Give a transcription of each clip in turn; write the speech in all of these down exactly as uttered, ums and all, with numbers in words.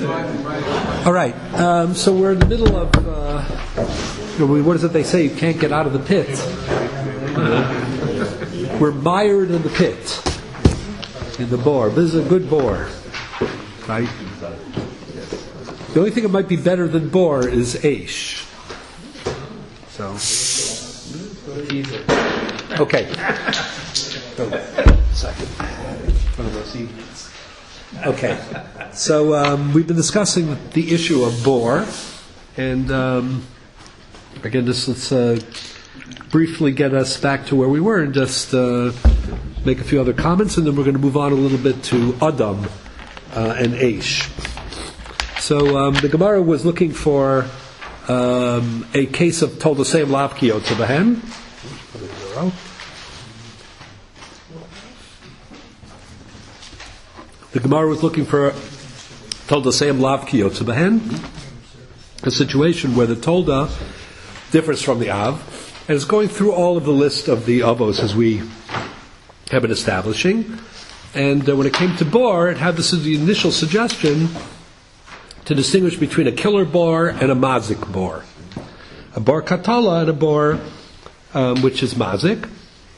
All right, um, so we're in the middle of, uh, what is it they say, you can't get out of the pit. Uh, we're mired in the pit, in the bore. This is a good bore, right? The only thing that might be better than bore is Aish. So, okay. Second. One of those evenings. Okay, so um, we've been discussing the issue of bore, and um, again, just let's uh, briefly get us back to where we were and just uh, make a few other comments, and then we're going to move on a little bit to Adam uh, and Aish. So um, the Gemara was looking for um, a case of Toldosem Lavkio to the hen. The Gemara was looking for Toldosem Lavkio to the hen, a situation where the Tolda differs from the Av, and it's going through all of the list of the Avos as we have been establishing. And uh, when it came to Bor, it had this as the initial suggestion to distinguish between a killer Bor and a Mazik Bor. A Bor Katala and a Bor um, which is Mazik.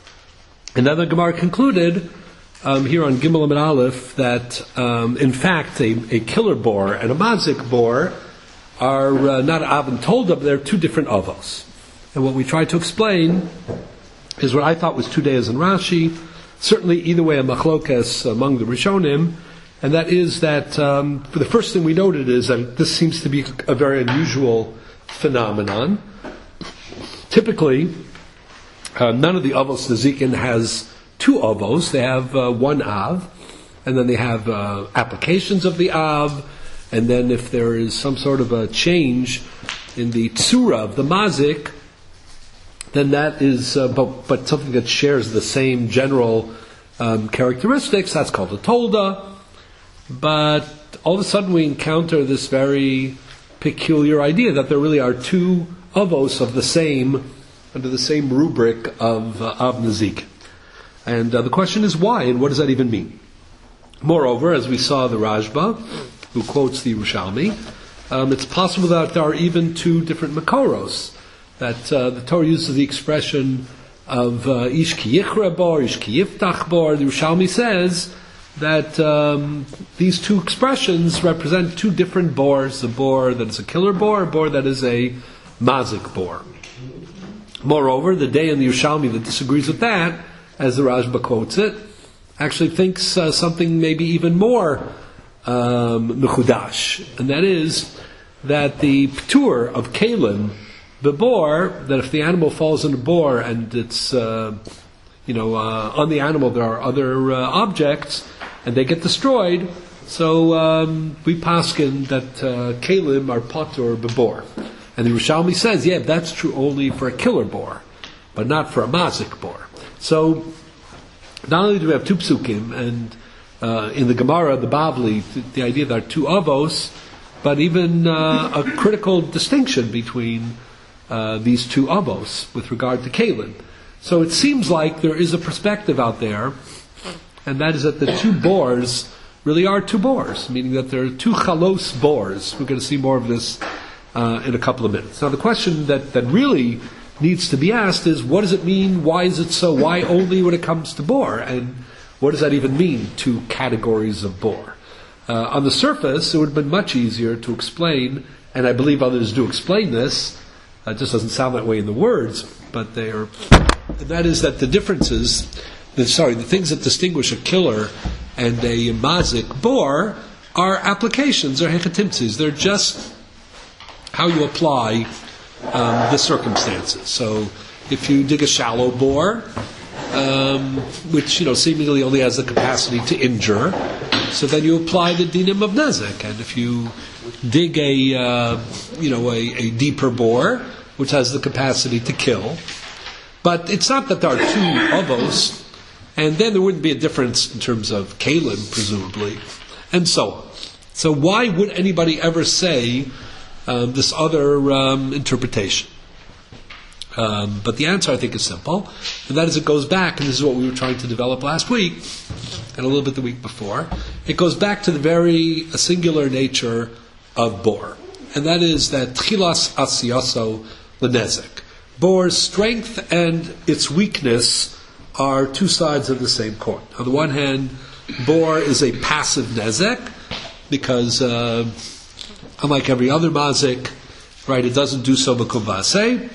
And then the Gemara concluded Um, here on Gimel Amid Aleph, that um, in fact a, a killer bor and a mazik bor are uh, not Av and Tolda, but they're two different avos. And what we tried to explain is what I thought was two days in Rashi, certainly either way a machlokes among the Rishonim, and that is that um, for the first thing we noted is that this seems to be a very unusual phenomenon. Typically, uh, none of the avos Nezikin has two avos. They have uh, one av, and then they have uh, applications of the av, and then if there is some sort of a change in the tsura of the mazik, then that is, uh, but, but something that shares the same general um, characteristics, that's called a tolda. But all of a sudden we encounter this very peculiar idea that there really are two avos of the same, under the same rubric of uh, av nazik. And uh, the question is why, and what does that even mean? Moreover, as we saw the Rashba, who quotes the Yerushalmi, um, it's possible that there are even two different makoros, that uh, the Torah uses the expression of uh, ish ki yichra bor, ish ki yiftach bor. The Yerushalmi says that um, these two expressions represent two different bors, a bor that is a killer bor, a bor that is a mazik bor. Moreover, the day in the Yerushalmi that disagrees with that, as the Rashba quotes it, actually thinks uh, something maybe even more um, mechudash, and that is that the ptur of kalim, the bor, that if the animal falls in a bor and it's, uh, you know, uh, on the animal there are other uh, objects and they get destroyed, so um, we paskin that uh, kalim are patur bebor. And the Yerushalmi says, yeah, that's true only for a killer bor, but not for a mazik bor. So, not only do we have two psukim, and uh, in the Gemara, the Bavli, the, the idea that there are two avos, but even uh, a critical distinction between uh, these two avos with regard to kalim. So it seems like there is a perspective out there, and that is that the two bors really are two bors, meaning that there are two chalos bors. We're going to see more of this uh, in a couple of minutes. Now the question that, that really needs to be asked is, what does it mean? Why is it so? Why only when it comes to bor? And what does that even mean, two categories of bor? Uh, on the surface, it would have been much easier to explain, and I believe others do explain this. Uh, it just doesn't sound that way in the words, but they are. And that is that the differences, the, sorry, the things that distinguish a killer and a mazik bor are applications, or hechatimtzis. They're just how you apply Um, the circumstances. So, if you dig a shallow bore, um, which you know seemingly only has the capacity to injure, so then you apply the dinim of nezek. And if you dig a uh, you know a, a deeper bore, which has the capacity to kill, but it's not that there are two avos, and then there wouldn't be a difference in terms of kalim, presumably, and so on. So, why would anybody ever say Um, this other um, interpretation? Um, but the answer, I think, is simple, and that is it goes back, and this is what we were trying to develop last week, and a little bit the week before. It goes back to the very singular nature of bor, and that is that tchilas asiyaso lenezek. Bor's strength and its weakness are two sides of the same coin. On the one hand, bor is a passive nezek, because uh, unlike every other mazik, right, it doesn't do so b'kum v'aseh.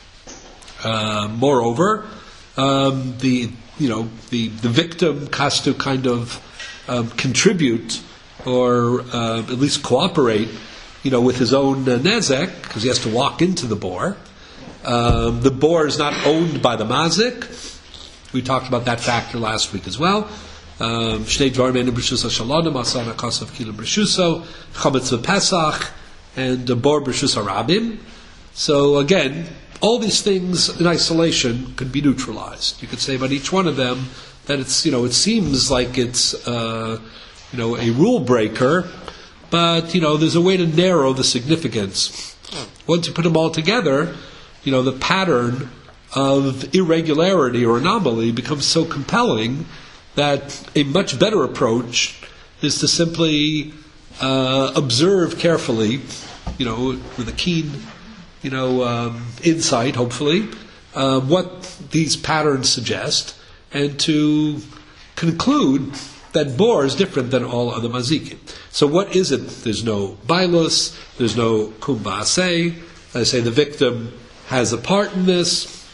Uh, moreover, um, the you know the, the victim has to kind of um, contribute or uh, at least cooperate, you know, with his own uh, nezek, because he has to walk into the bor. Um, the bor is not owned by the mazik. We talked about that factor last week as well. Shnei dvarim einu b'reshus hashalonim, asana kasav kilim b'reshuso, chametz v'pesach, and uh, bor b'reshus harabim. So again, all these things in isolation could be neutralized. You could say about each one of them that it's, you know, it seems like it's, uh, you know, a rule breaker, but, you know, there's a way to narrow the significance. Once you put them all together, you know, the pattern of irregularity or anomaly becomes so compelling that a much better approach is to simply uh, observe carefully, you know, with a keen, you know, um, insight, hopefully, uh, what these patterns suggest, and to conclude that bor is different than all other mazikim. So what is it? There's no bailus, there's no kum v'aseh. I say the victim has a part in this.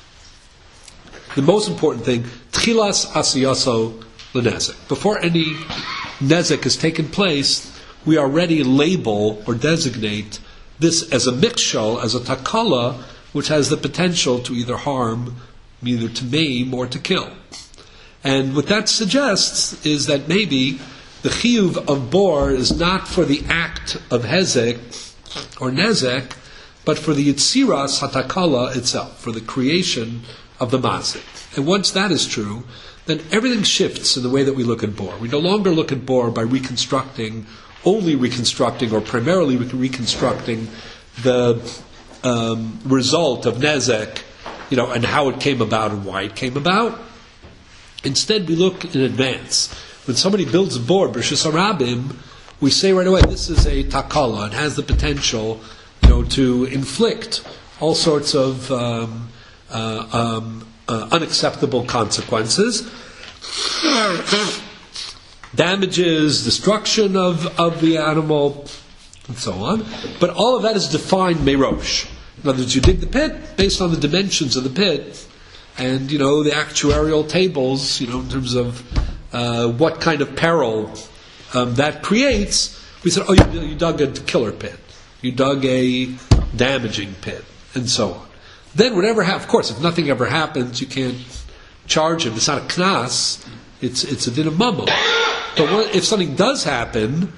The most important thing, tchilas asiyaso lenezek. Before any nezek has taken place, we already label or designate this as a mikshal, as a takala, which has the potential to either harm, either to maim, or to kill. And what that suggests is that maybe the chiyuv of bor is not for the act of hezek or nezek, but for the yitziras hatakala itself, for the creation of the mazik. And once that is true, then everything shifts in the way that we look at bor. We no longer look at bor by reconstructing only reconstructing or primarily reconstructing the um, result of nezek, you know, and how it came about and why it came about. Instead, we look in advance. When somebody builds a bor, b'reshus harabim, we say right away, this is a takala and has the potential, you know, to inflict all sorts of um, uh, um, uh, unacceptable consequences. Damages, destruction of, of the animal, and so on. But all of that is defined merosh. In other words, you dig the pit based on the dimensions of the pit, and, you know, the actuarial tables, you know, in terms of uh, what kind of peril um, that creates. We said, oh, you, you dug a killer pit, you dug a damaging pit, and so on. Then whatever happens, of course, if nothing ever happens, you can't charge him. It's not a knas, it's it's a din of mamon. But what, if something does happen,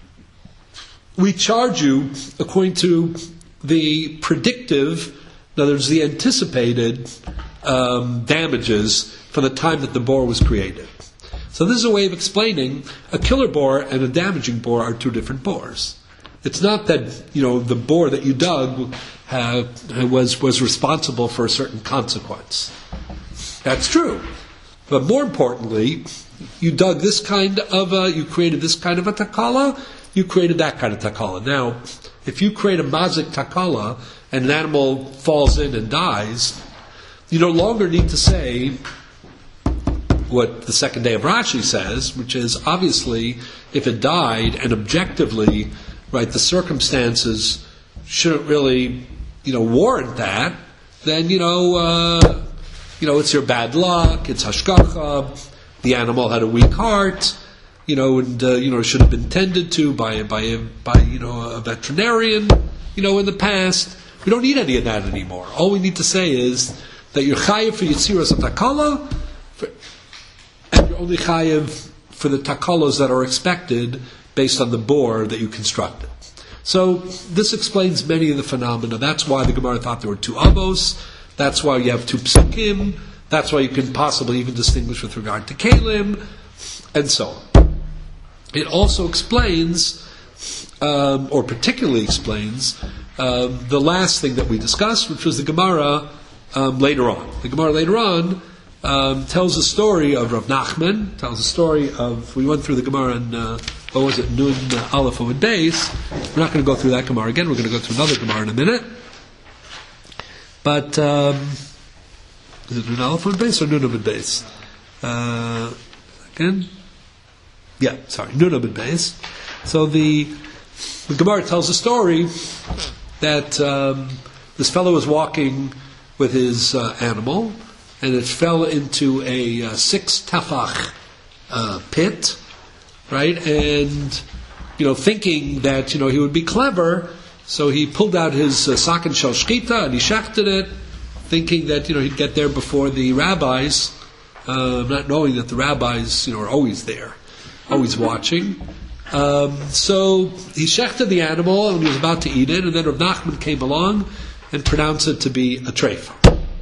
we charge you according to the predictive, in other words, the anticipated um, damages from the time that the bor was created. So this is a way of explaining a killer bor and a damaging bor are two different bors. It's not that, you know, the bor that you dug uh, was was responsible for a certain consequence. That's true. But more importantly, you dug this kind of a, you created this kind of a takala, you created that kind of takala. Now, if you create a mazik takala and an animal falls in and dies, you no longer need to say what the second day of Rashi says, which is obviously if it died and objectively, right, the circumstances shouldn't really, you know, warrant that, then, you know, uh, you know, it's your bad luck, it's hashgacha, the animal had a weak heart, you know, and, uh, you know, should have been tended to by, by, a, by, you know, a veterinarian, you know, in the past. We don't need any of that anymore. All we need to say is that you're chayiv for yitziras takala, and you're only chayiv for the takalos that are expected based on the bor that you constructed. So this explains many of the phenomena. That's why the Gemara thought there were two avos. That's why you have two psukim. That's why you can possibly even distinguish with regard to kalim, and so on. It also explains, um, or particularly explains, um, the last thing that we discussed, which was the Gemara um, later on. The Gemara later on um, tells the story of Rav Nachman, tells the story of, we went through the Gemara in, uh, what was it, Nun uh, Aleph Amud Beis. We're not going to go through that Gemara again, we're going to go through another Gemara in a minute. But, um, is it Nun Aleph Amud Beis or Nun Amud Beis? Uh, again? Yeah, sorry, Nun Amud Beis. So the, the Gemara tells the story that um, this fellow was walking with his uh, animal, and it fell into a uh, six tefach uh, pit, right? And you know, thinking that you know he would be clever, so he pulled out his uh, sakin shel shchita and he shechted it, thinking that you know he'd get there before the rabbis, uh, not knowing that the rabbis you know are always there, always watching. Um, so he shechted the animal and he was about to eat it, and then Rav Nachman came along and pronounced it to be a treifa.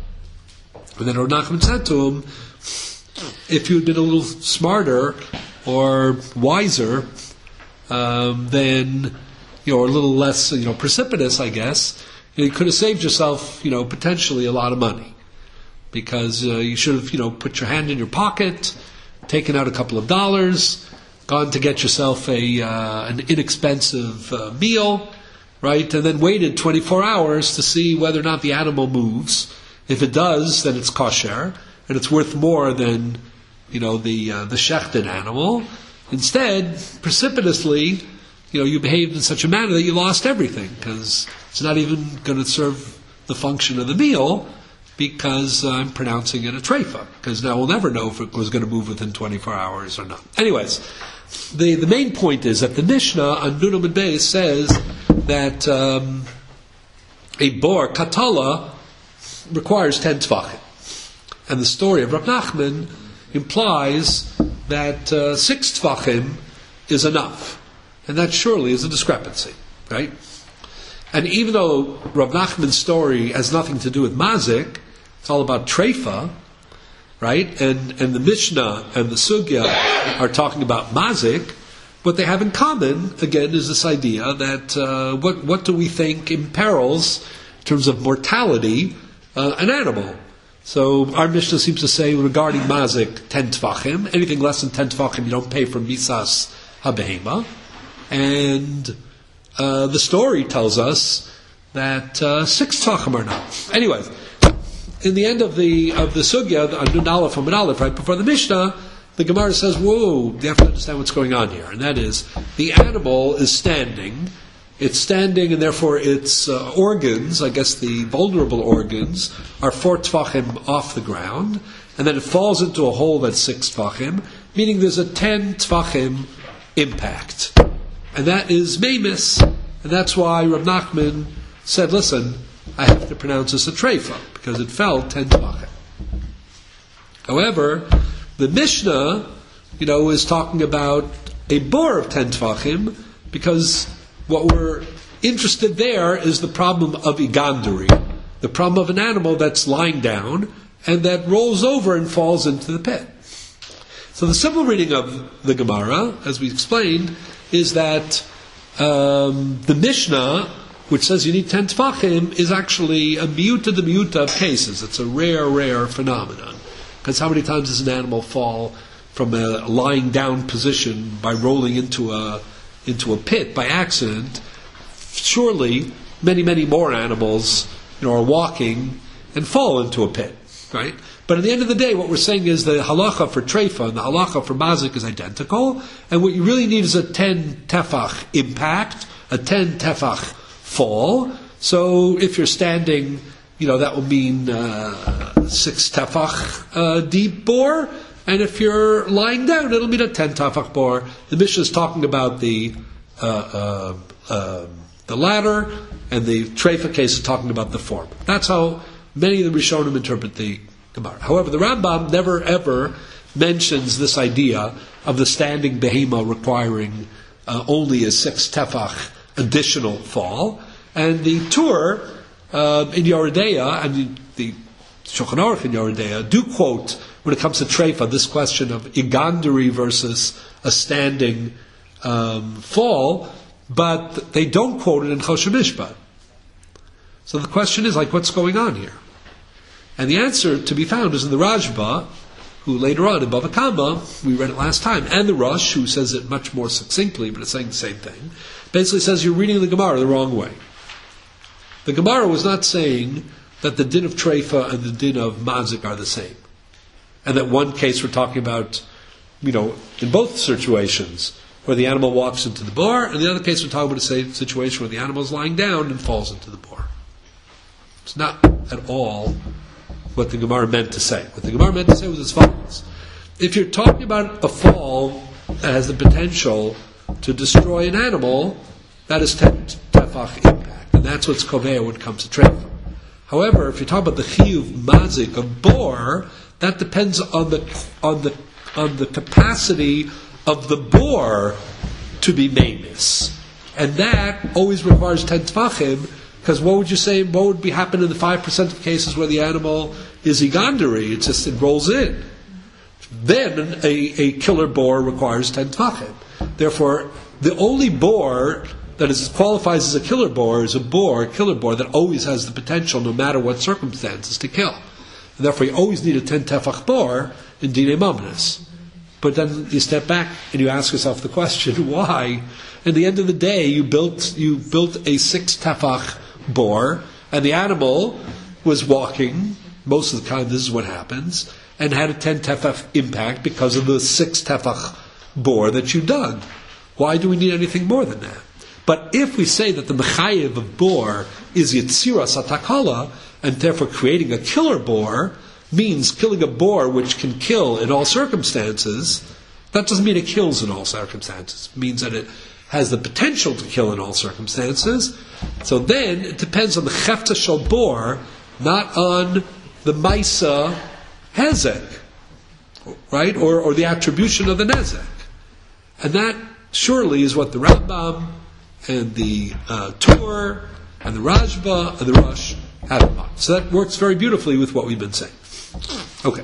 And then Rav Nachman said to him, if you had been a little smarter or wiser, um, then, you know, or a little less, you know, precipitous, I guess, you could have saved yourself, you know, potentially a lot of money. Because uh, you should have, you know, put your hand in your pocket, taken out a couple of dollars, gone to get yourself a uh, an inexpensive uh, meal, right? And then waited twenty-four hours to see whether or not the animal moves. If it does, then it's kosher, and it's worth more than, you know, the uh, the shechted animal. Instead, precipitously, you know, you behaved in such a manner that you lost everything, because it's not even going to serve the function of the meal, because uh, I'm pronouncing it a treifa, because now we'll never know if it was going to move within twenty-four hours or not. Anyways, the, the main point is that the Mishnah on Nun Amud Beis says that um, a bor, katala, requires ten tefachim. And the story of Rav Nachman implies that uh, six tefachim is enough. And that surely is a discrepancy, right? And even though Rav Nachman's story has nothing to do with mazik, it's all about treifa, right? And and the Mishnah and the Sugya are talking about mazik. What they have in common, again, is this idea that uh, what what do we think imperils, in terms of mortality, uh, an animal? So our Mishnah seems to say regarding mazik, ten tefachim. Anything less than ten tefachim, you don't pay for misas habehema. And uh, the story tells us that uh, six tefachim are enough. Anyways, in the end of the of the sugya, on Nun Aleph Amud Aleph, right before the Mishnah, the Gemara says, "Whoa, you have to understand what's going on here." And that is, the animal is standing. It's standing, and therefore its uh, organs, I guess the vulnerable organs, are four tefachim off the ground, and then it falls into a hole that's six tefachim, meaning there's a ten tefachim impact. And that is meimis, and that's why Rav Nachman said, listen, I have to pronounce this a treifa, because it fell ten tefachim. However, the Mishnah, you know, is talking about a bor of ten tefachim, because what we're interested there is the problem of iganduri, the problem of an animal that's lying down, and that rolls over and falls into the pit. So the simple reading of the Gemara, as we explained, is that um, the Mishnah, which says you need ten tefachim, is actually a miuta de miuta of cases. It's a rare, rare phenomenon. Because how many times does an animal fall from a lying down position by rolling into a into a pit by accident? Surely, many, many more animals, you know, are walking and fall into a pit, right? But at the end of the day, what we're saying is the halacha for treifa and the halacha for mazik is identical, and what you really need is a ten tefach impact, a ten tefach fall. So if you're standing, you know, that will mean uh, six tefach uh, deep bore, and if you're lying down, it'll mean a ten tefach bore. The Mishnah is talking about the uh, uh, uh, the latter, and the treifa case is talking about the former. That's how many of the Rishonim interpret the Gemara. However, the Rambam never ever mentions this idea of the standing behema requiring uh, only a six tefach additional fall. And the Tur uh, in Yoredeya, and the, the Shulchan Aruch in Yoredeya, do quote, when it comes to treifa, this question of iganduri versus a standing um, fall, but they don't quote it in Choshen Mishpat. So the question is, like, what's going on here? And the answer to be found is in the Rajba, who later on in Bava Kama, we read it last time, and the Rosh, who says it much more succinctly, but it's saying the same thing, basically says you're reading the Gemara the wrong way. The Gemara was not saying that the din of treifa and the din of mazik are the same. And that one case we're talking about, you know, in both situations, where the animal walks into the bar, and the other case we're talking about a situation where the animal is lying down and falls into the bar. It's not at all what the Gemara meant to say. What the Gemara meant to say was as follows. If you're talking about a fall that has the potential to destroy an animal, that is tefach impact. And that's what's kovea when it comes to treifa. However, if you're talking about the chiyuv mazik of bor, that depends on the on the on the capacity of the bor to be maimous. And that always requires ten tefachim, because what would you say, what would be happen in the five percent of cases where the animal is igandari, it just it rolls in. Then a, a killer boar requires ten tefachim. Therefore, the only boar that is qualifies as a killer boar is a boar, a killer boar that always has the potential, no matter what circumstances, to kill. And therefore, you always need a ten tefach boar in dinei mamnas. But then you step back and you ask yourself the question: why? At the end of the day, you built you built a six tefach boar, and the animal was walking. Most of the time, this is what happens, and had a ten tefach impact because of the six tefach boar that you dug. Why do we need anything more than that? But if we say that the mechayev of boar is yitziras hatakala, and therefore creating a killer boar means killing a boar which can kill in all circumstances, that doesn't mean it kills in all circumstances. It means that it has the potential to kill in all circumstances. So then it depends on the chefta shel boar, not on the maisa hezek, right? Or, or the attribution of the nezek. And that surely is what the Rambam and the uh, Tur and the Rajba and the Rosh have in mind. So that works very beautifully with what we've been saying. Okay.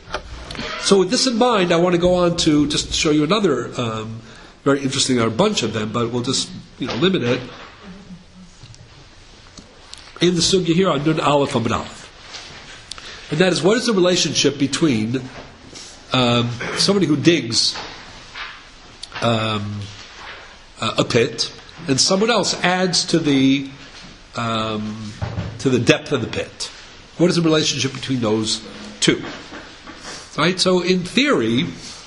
So with this in mind, I want to go on to just show you another um, very interesting, there are a bunch of them, but we'll just you know limit it. In the sugya here on Nun Aleph Amud Aleph. And that is, what is the relationship between um, somebody who digs um, uh, a pit and someone else adds to the um, to the depth of the pit? What is the relationship between those two? Right. So, in theory,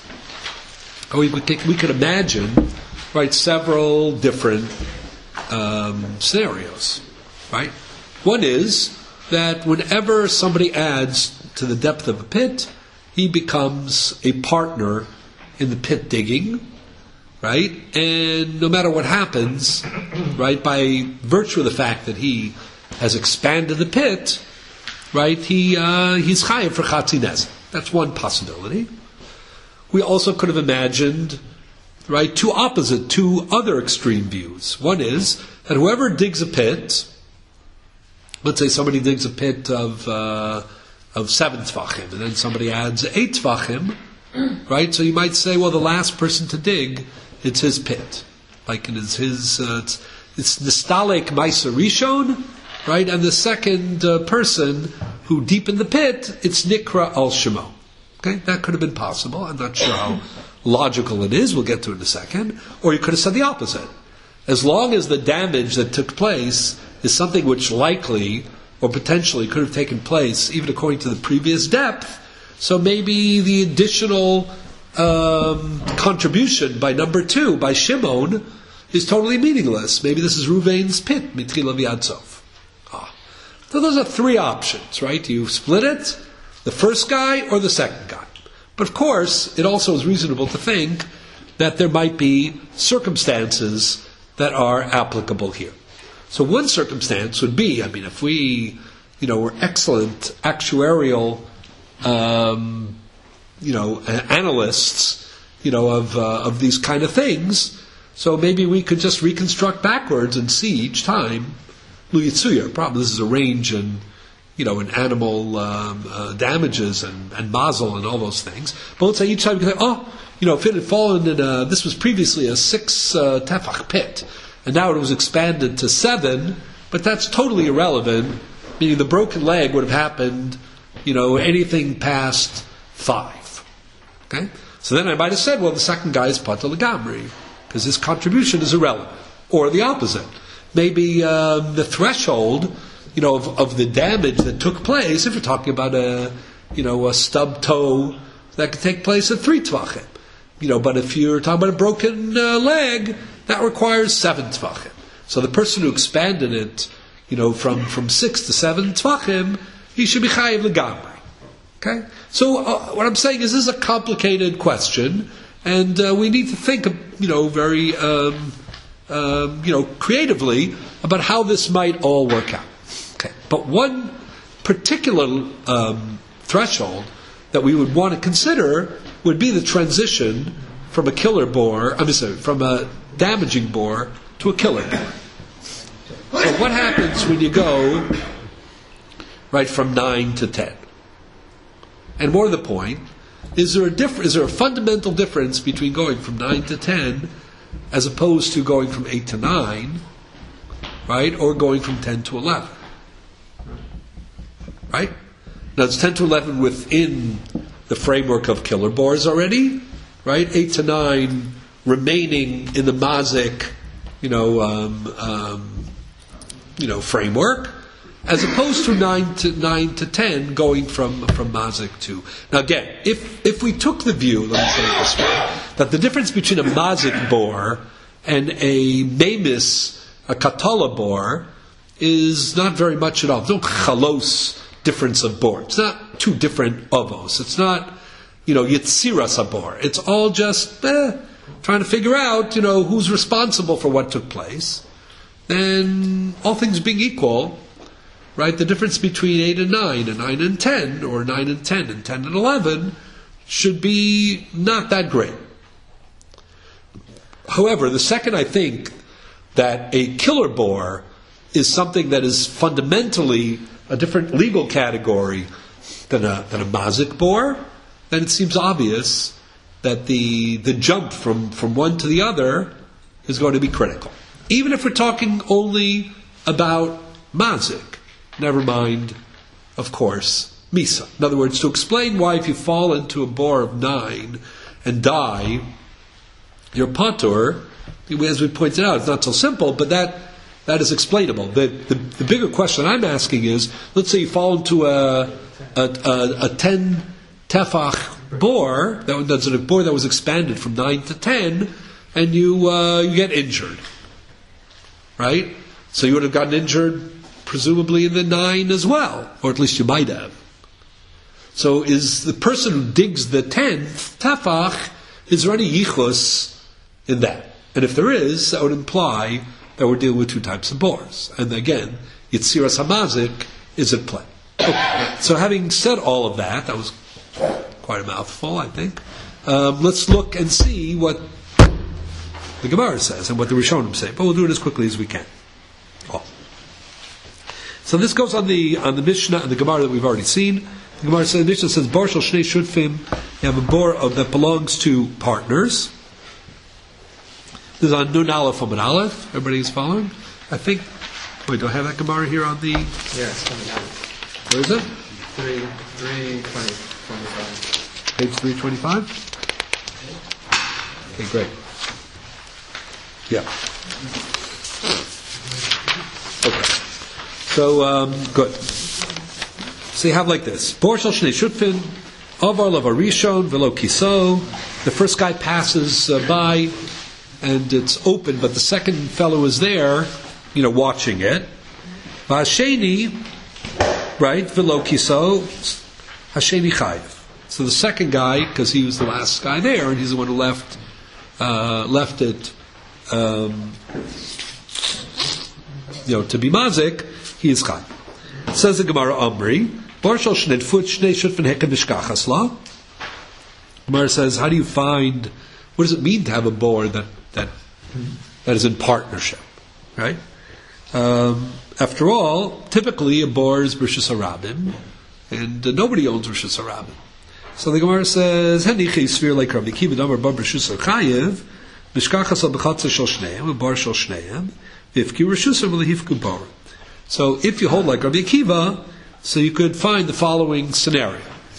we could take, we could imagine, right, several different um, scenarios. Right. One is that whenever somebody adds to the depth of a pit, he becomes a partner in the pit digging. Right? And no matter what happens, right, by virtue of the fact that he has expanded the pit, right, he uh, he's chayav for chatzi nezek. That's one possibility. We also could have imagined, right, two opposite, two other extreme views. One is that whoever digs a pit, let's say somebody digs a pit of uh, of seven tefachim, and then somebody adds eight tefachim, right? So you might say, well, the last person to dig, it's his pit, like it is his. Uh, it's it's nistalek ma'aser rishon, right? And the second uh, person who deepened the pit, it's nikra al shemo. Okay, that could have been possible. I'm not sure how logical it is. We'll get to it in a second. Or you could have said the opposite. As long as the damage that took place is something which likely or potentially could have taken place, even according to the previous depth, so maybe the additional Um, contribution by number two, by Shimon, is totally meaningless. Maybe this is Ruvain's pit, mitchila v'ad sof. Ah. So those are three options, right? You split it, the first guy or the second guy. But of course, it also is reasonable to think that there might be circumstances that are applicable here. So one circumstance would be, I mean, if we, you know, were excellent actuarial um you know, analysts, you know, of uh, of these kind of things. So maybe we could just reconstruct backwards and see each time. Lu Yitzuya, probably this is a range in, you know, in animal um, uh, damages and, and mazel and all those things. But let's say each time you can say, oh, you know, if it had fallen in a, this was previously a six uh, tefach pit, and now it was expanded to seven, but that's totally irrelevant, meaning the broken leg would have happened you know, anything past five. Okay? So then I might have said, well, the second guy is Pater L'Gamri, because his contribution is irrelevant. Or the opposite. Maybe um, the threshold, you know, of, of the damage that took place, if you're talking about a, you know, a stub toe, that could take place at three tvachim. You know, but if you're talking about a broken uh, leg, that requires seven tvachim. So the person who expanded it, you know, from, from six to seven tvachim, he should be chayiv l'gamri. Okay? So uh, what I'm saying is this is a complicated question, and uh, we need to think, you know, very, um, um, you know, creatively about how this might all work out. Okay? But one particular um, threshold that we would want to consider would be the transition from a killer bore, I'm sorry, from a damaging bore to a killer bore. So what happens when you go right from nine to ten? And more to the point, is there a diff- is there a fundamental difference between going from nine to ten as opposed to going from eight to nine, right, or going from ten to eleven? Right? Now it's ten to eleven within the framework of killer bores already, right? eight to nine remaining in the mazik, you know, um, um, you know, framework, as opposed to nine to nine to ten going from from mazik to. Now again, if if we took the view, let me say it this way, that the difference between a mazik bore and a memis, a katala bore, is not very much at all. No chalos difference of bore. It's not two different avos. It's not, you know, yitziras abor. It's all just eh, trying to figure out, you know, who's responsible for what took place. Then, all things being equal, right, the difference between eight and nine, and nine and ten, or nine and ten, and ten and eleven, should be not that great. However, the second I think that a killer bore is something that is fundamentally a different legal category than a than a mazik bore, then it seems obvious that the the jump from, from one to the other is going to be critical. Even if we're talking only about mazik, never mind, of course, misa. In other words, to explain why if you fall into a bore of nine and die, you're patur, as we pointed out, it's not so simple, but that That is explainable. The, the the bigger question I'm asking is, let's say you fall into a a, a, a ten tefach bore, that, that's a bore that was expanded from nine to ten, and you uh, you get injured, right? So you would have gotten injured presumably in the nine as well, or at least you might have. So is the person who digs the tenth tefach, is there any yichus in that? And if there is, that would imply that we're dealing with two types of bores. And again, Yitziras Hamazik is at play. Okay. So having said all of that, that was quite a mouthful, I think. Um, let's look and see what the Gemara says and what the Rishonim say. But we'll do it as quickly as we can. Oh. So this goes on the on the Mishnah and the Gemara that we've already seen. The Gemara says, the Mishnah says, Bar shel shnei shutfim, you have a bor of, that belongs to partners. This is on Nun Aleph from an Aleph. Everybody is following? I think. Wait, do I have that Gemara here on the? Yeah, it's coming out. Where is it? Three, three twenty, twenty-five. Page three twenty-five. Okay, great. Yeah. Okay. So um, good. So you have like this: Bor shel shnei shutfin, avar lavar rishon velo kiso. The first guy passes uh, by, and it's open, but the second fellow is there, you know, watching it. Hasheni, right? Velo kiso, hasheni chayiv. So the second guy, because he was the last guy there, and he's the one who left uh, left it, um, you know, to be mazik, he is chayiv. Says the Gemara Amri, Bar shel shnei shnei shutfin heken b'shkachas la. Gemara says, how do you find? What does it mean to have a bor that that that is in partnership, right? Um, after all, typically a bor is Rishus Harabim, and uh, nobody owns Rishus Harabim. So the Gemara says, "Henichi sphere like Rabbi Akiva Damar Bar Rishus Chayiv, Mishkachas al Bechatza Shel Shneim, a Bar Shel Shneim, V'Hifki Rishus V'Lehifku Bar." So if you hold like Rabbi Akiva, So you could find the following scenario.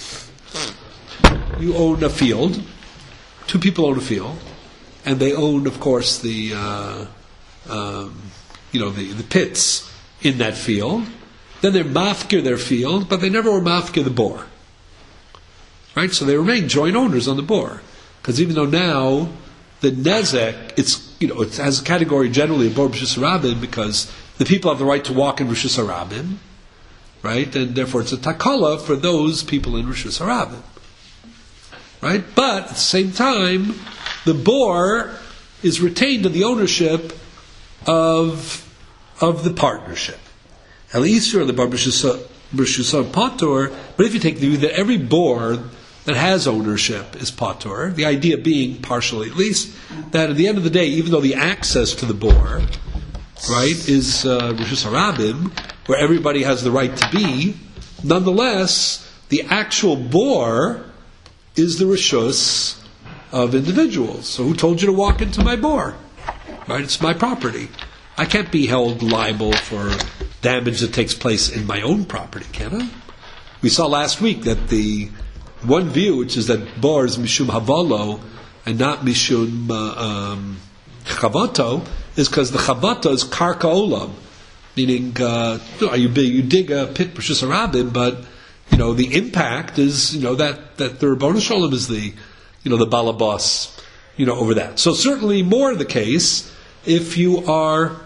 You own a field, two people own a field, and they own, of course, the uh, um, you know the, the pits in that field. Then they're mafkir their field, but they never were mafkir the bor. Right? So they remain joint owners on the bor. Because even though now the nezek, it's you know it has a category generally of bor b'shus harabim because the people have the right to walk in rishus harabim, right? And therefore it's a takala for those people in rishus harabim. Right? But at the same time, the bor is retained in the ownership of of the partnership. At least you're the bar b'shus patur. But if you take the view that every bor that has ownership is patur, the idea being partially at least that at the end of the day, even though the access to the bor, right, is uh, rishus harabim, where everybody has the right to be, nonetheless, the actual bor is the rishus of individuals. So who told you to walk into my bor? Right? It's my property. I can't be held liable for damage that takes place in my own property, can I? We saw last week that the one view, which is that bor is mishum havalo and not mishum uh, um, chavato, is because the chavato is karka olam, meaning uh, you, you dig a pit b'shus harabim, but you know the impact is you know that that the Ribono Shel Olam is the you know the balabas you know over that. So certainly more the case if you are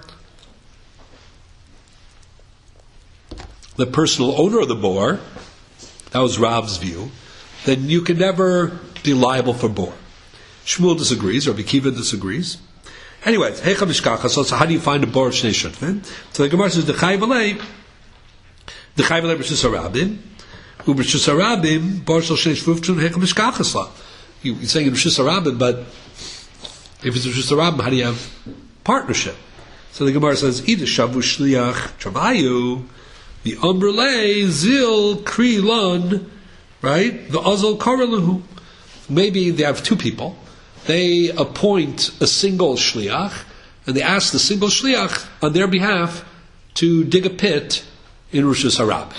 the personal owner of the bor. That was Rav's view. Then you can never be liable for bor. Shmuel disagrees, or Rabbi Kiva disagrees. Anyways, Hecha Mishkacha, so how do you find a bor of Shnei Shutvin? So the Gemara says, the Chai V'lei, the Chai V'lei B'shus harabim, U B'shus harabim, bor shel Shnei Shutvin, Hecha Mishkacha Sla. You're saying in B'shus harabim, but if it's B'shus harabim, how do you have partnership? So the Gemara says, Ida Shavu Shliach Travayu, the Umbrele Zil Kri Lun, right? The Azal Karalahu. Maybe they have two people. They appoint a single shliach, and they ask the single shliach on their behalf to dig a pit in Rishus Harabim.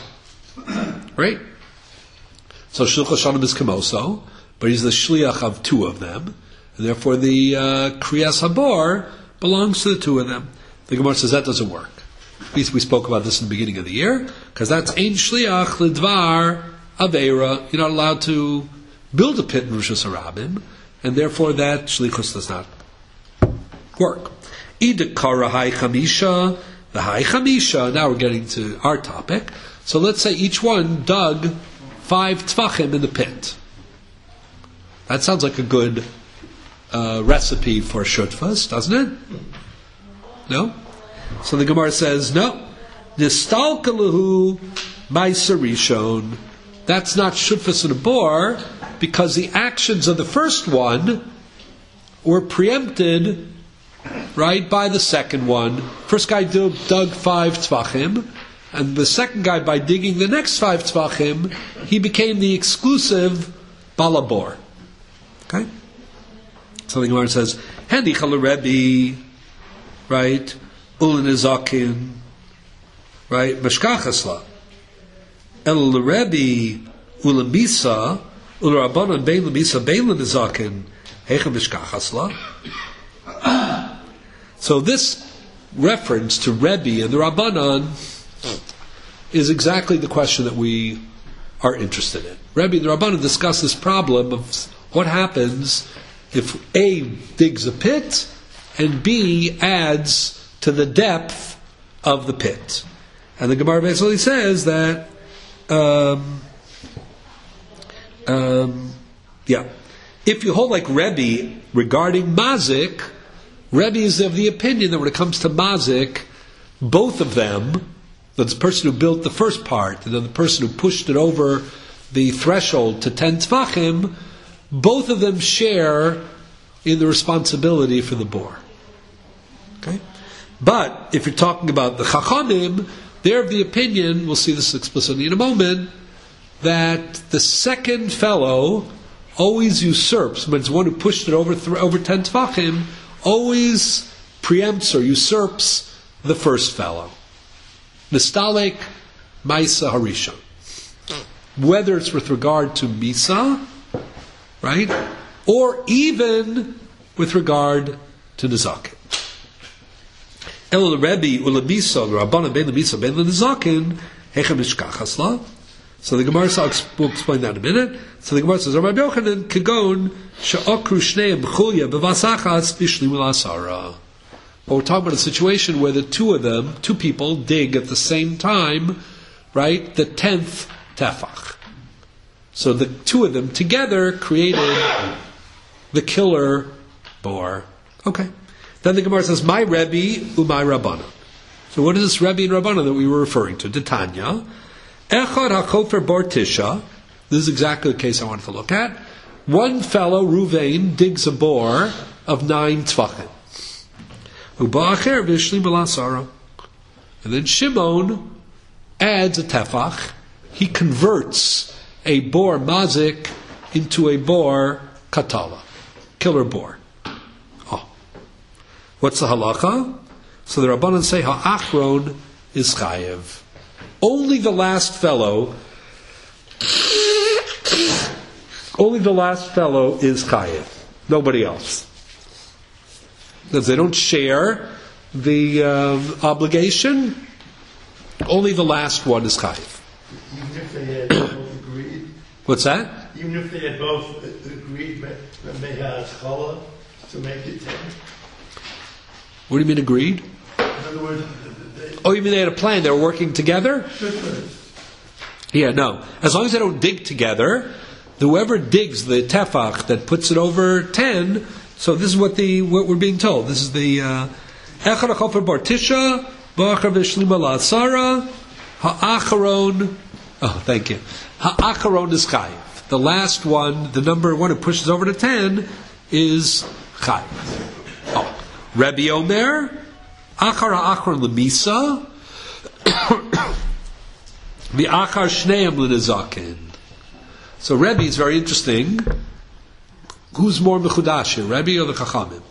Right? So Shluch Hashanim is Kamoso, but he's the shliach of two of them, and therefore the uh, Kriyas Habor belongs to the two of them. The Gemara says that doesn't work. We, we spoke about this in the beginning of the year, because that's Ein Shliach Lidvar Aveira. You're not allowed to build a pit in Rishus Harabim, and therefore that shlichus does not work. Idikara hai chamisha, the hai chamisha. Now we're getting to our topic. So let's say each one dug five tvachim in the pit. That sounds like a good uh, recipe for shutfas, doesn't it? No? So the Gemara says, no. Nistalkalahu ma'aser rishon. That's not shutfas in a bor, because the actions of the first one were preempted, right, by the second one. First guy dug, dug five tvachim, and the second guy, by digging the next five tvachim, he became the exclusive balabor. Okay? So the Gemara says, Handi chalarebi, right, ulinizakin, right, mashkachasla, el rebi ulamisa, Ul-Rabbanan bein l'misa bein l'nizakin hecha mishkachasla. So this reference to Rebbe and the Rabbanan is exactly the question that we are interested in. Rebbe and the Rabbanan discuss this problem of what happens if A digs a pit and B adds to the depth of the pit. And the Gemara basically says that um, Um, yeah. If you hold like Rebbe regarding Mazik, Rebbe is of the opinion that when it comes to Mazik, both of them, the person who built the first part and then the person who pushed it over the threshold to ten tvachim, both of them share in the responsibility for the bor. Okay? But if you're talking about the Chachamim, they're of the opinion, we'll see this explicitly in a moment, that the second fellow always usurps, when it's one who pushed it over th- over ten tvachim, always preempts or usurps the first fellow. Nistalek Maisa Harisha. Whether it's with regard to Misa, right? Or even with regard to Nizakin. El Rebbe Ulamisa, Rabbana Ben Lamisa Ben Nizakin, Hechem Ishkachasla. So the Gemara will explain that in a minute. So the Gemara says, Rabbi Yochanan Kagon She'okru Shneim B'chulya B'vasachas Bishlim L'asara. But we're talking about a situation where the two of them, two people, dig at the same time, right? The tenth tefach. So the two of them together created the killer boar. Okay. Then the Gemara says, My Rebbe Umay Rabbana. So what is this Rebbe and Rabbana that we were referring to? Titania. Echad HaChofer Bar Tisha. This is exactly the case I wanted to look at. One fellow, Ruvain, digs a bore of nine tefachim. Uba'acher v'shlim b'lasara. And then Shimon adds a tefach. He converts a boar mazik into a boar katala, killer boar. Oh. What's the halacha? So the Rabbanan say ha'achron is chayev. Only the last fellow, only the last fellow is chayev. Nobody else. Because they don't share the um, obligation, only the last one is chayev. Even if they had both agreed? What's that? Even if they had both agreed that they had challah to make it ten? What do you mean agreed? In other words, they... Oh, you mean they had a plan, they were working together? Yeah, no. As long as they don't dig together, whoever digs the tefach that puts it over ten, so this is what the what we're being told. This is the Echad HaChofer Bar Tisha, Ba'achar V'Shlima La'asara, Ha'acharon, oh, thank you. Ha'acharon is chayiv. The last one, the number one that pushes over to ten, is chayiv. Oh. Rebbe Omer, Achar Ha'acharon L'misa, V'achar Shneim L'nizakin. So Rebbe is very interesting. Who's more mechudash here, Rebbe or the Chachamim?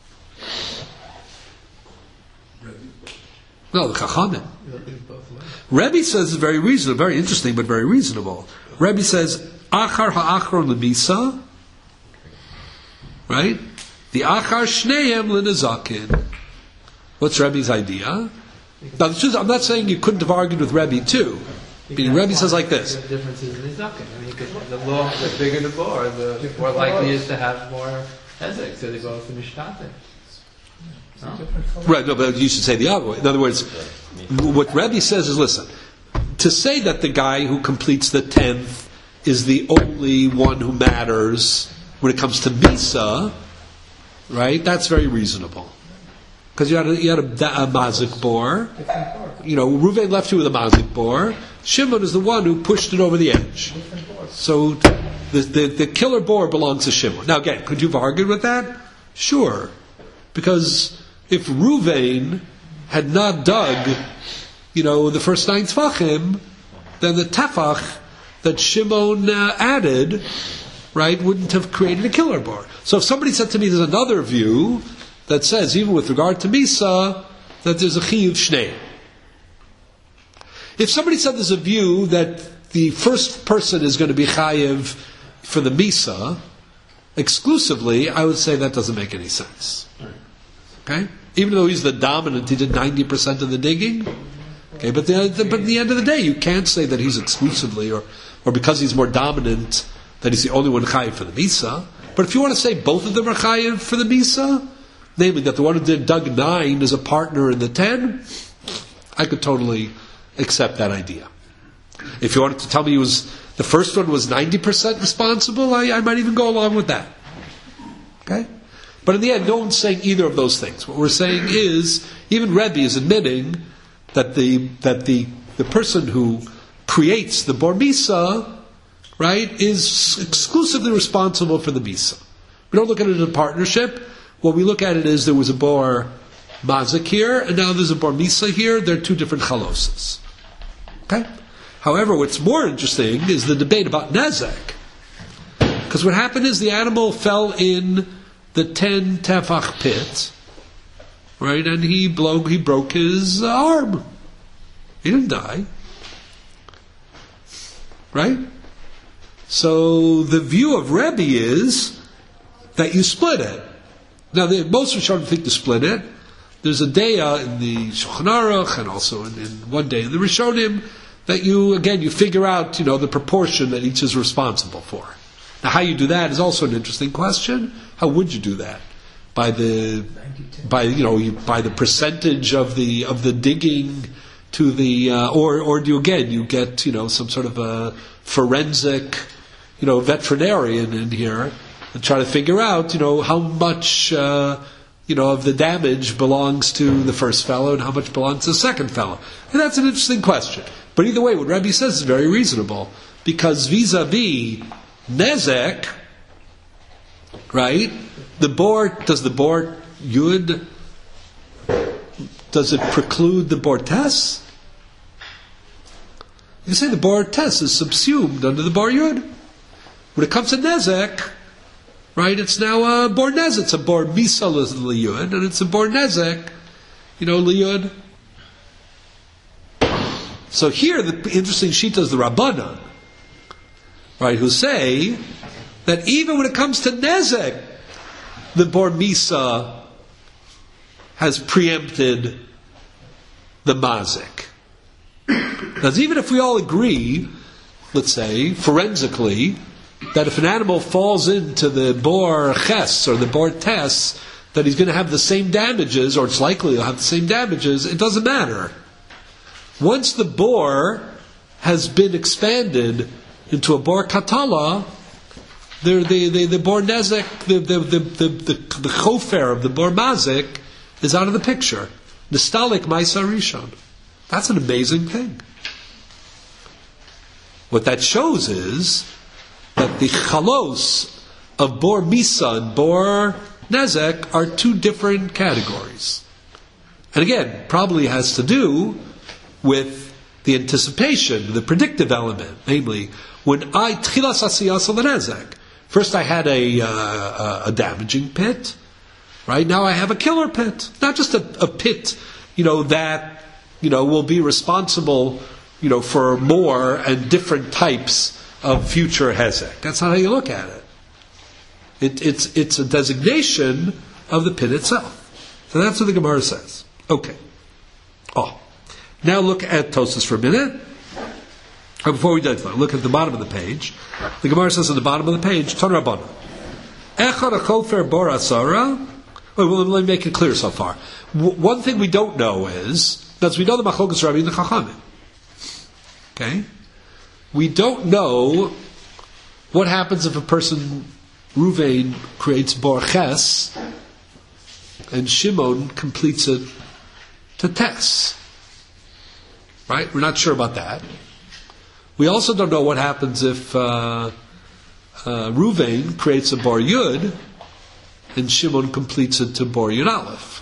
No, the Chachamim. Rebbe says it's very reasonable, very interesting, but very reasonable. Rebbe says, Achar ha'achron l'misa, right? The Achar shneim l'nezakin. What's Rebbe's idea? Now, the truth, I'm not saying you couldn't have argued with Rebbe too. Meaning Rebbe says like this. The difference is in Nizakin. I mean, the law, the bigger the boar, the more likely is to have more hezek, so they go for nishtatin. No? Right, no, but you should say the other way. In other words, what Rebbe says is, listen, to say that the guy who completes the tenth is the only one who matters when it comes to Misa, right, that's very reasonable. Because you had a, you had a, a mazik bor. You know, Reuven left you with a mazik bor. Shimon is the one who pushed it over the edge. So the, the, the killer bor belongs to Shimon. Now again, could you have argued with that? Sure. Because if Reuven had not dug, you know, the first nine tefachim, then the tefach that Shimon uh, added, right, wouldn't have created a killer bor. So if somebody said to me, there's another view that says, even with regard to Misa, that there's a chiyuv shnei. If somebody said there's a view that the first person is going to be chayiv for the Misa exclusively, I would say that doesn't make any sense. Okay? Even though he's the dominant, he did ninety percent of the digging. Okay, but, the, the, but at the end of the day, you can't say that he's exclusively, or, or because he's more dominant, that he's the only one chayiv for the Misa. But if you want to say both of them are chayiv for the Misa, namely that the one who did dug nine is a partner in the ten, I could totally accept that idea. If you wanted to tell me he was the first one was ninety percent responsible, I, I might even go along with that. Okay? But in the end, no one's saying either of those things. What we're saying is, even Rebbe is admitting that the that the, the person who creates the Bor Misa, right, is exclusively responsible for the Misa. We don't look at it as a partnership. What we look at it is there was a Bor Mazik here, and now there's a Bor Misa here. They're two different chalosas. Okay? However, what's more interesting is the debate about Nezek. Because what happened is the animal fell in the ten tefach pit, right, and he, blow, he broke his arm. He didn't die. right? So the view of Rebbe is that you split it. Now, the, most Rishonim think to split it. There's a daya in the Shulchan Aruch and also in, in one day in the Rishonim that you, again, you figure out, you know, the proportion that each is responsible for. Now, how you do that is also an interesting question. How would you do that? By the, by you know, you, by the percentage of the of the digging to the, uh, or or do you again you get you know some sort of a forensic, you know, veterinarian in here and try to figure out you know how much uh, you know of the damage belongs to the first fellow and how much belongs to the second fellow. And that's an interesting question. But either way, what Rebbe says is very reasonable because vis-a-vis nezek, right? The bor, does the bor yud, does it preclude the bor tes? You say the bor tes is subsumed under the bor yud. When it comes to nezek, right, it's now a bor nezek. It's a bor misa liyud, and it's a bor nezek, you know, liyud. So here, the interesting shita is the Rabbanan, right, who say that even when it comes to nezek, the Bor Misa has preempted the Mazik. Because even if we all agree, let's say, forensically, that if an animal falls into the Bor Ches or the Bor Tes, that he's going to have the same damages, or it's likely he'll have the same damages, it doesn't matter. Once the Bor has been expanded into a Bor Katala, The the the, the bor nezek, the the the the the, the chofer of the bor mazik is out of the picture. Nistalik ma'isa rishon. That's an amazing thing. What that shows is that the chalos of bor misa and bor nezek are two different categories. And again, probably has to do with the anticipation, the predictive element, namely when I tchilas asiyas al nezek. First I had a, uh, a damaging pit, right? Now I have a killer pit. Not just a, a pit, you know, that, you know, will be responsible, you know, for more and different types of future hezek. That's not how you look at it. it it's, it's a designation of the pit itself. So that's what the Gemara says. Okay. Oh. Now look at Tosas for a minute. Or before we do that, look at the bottom of the page. The Gemara says at the bottom of the page, Ton Rabbanan. Echad achofer bor asara. Well, let me make it clear so far. W- one thing we don't know is, that's we know the Machlokas Rabbi and the Chachamim. Okay? We don't know what happens if a person, Ruvain, creates bor ches, and Shimon completes it to tes. Right? We're not sure about that. We also don't know what happens if uh, uh, Ruvain creates a Bor Yud and Shimon completes it to Bor Yud Aleph.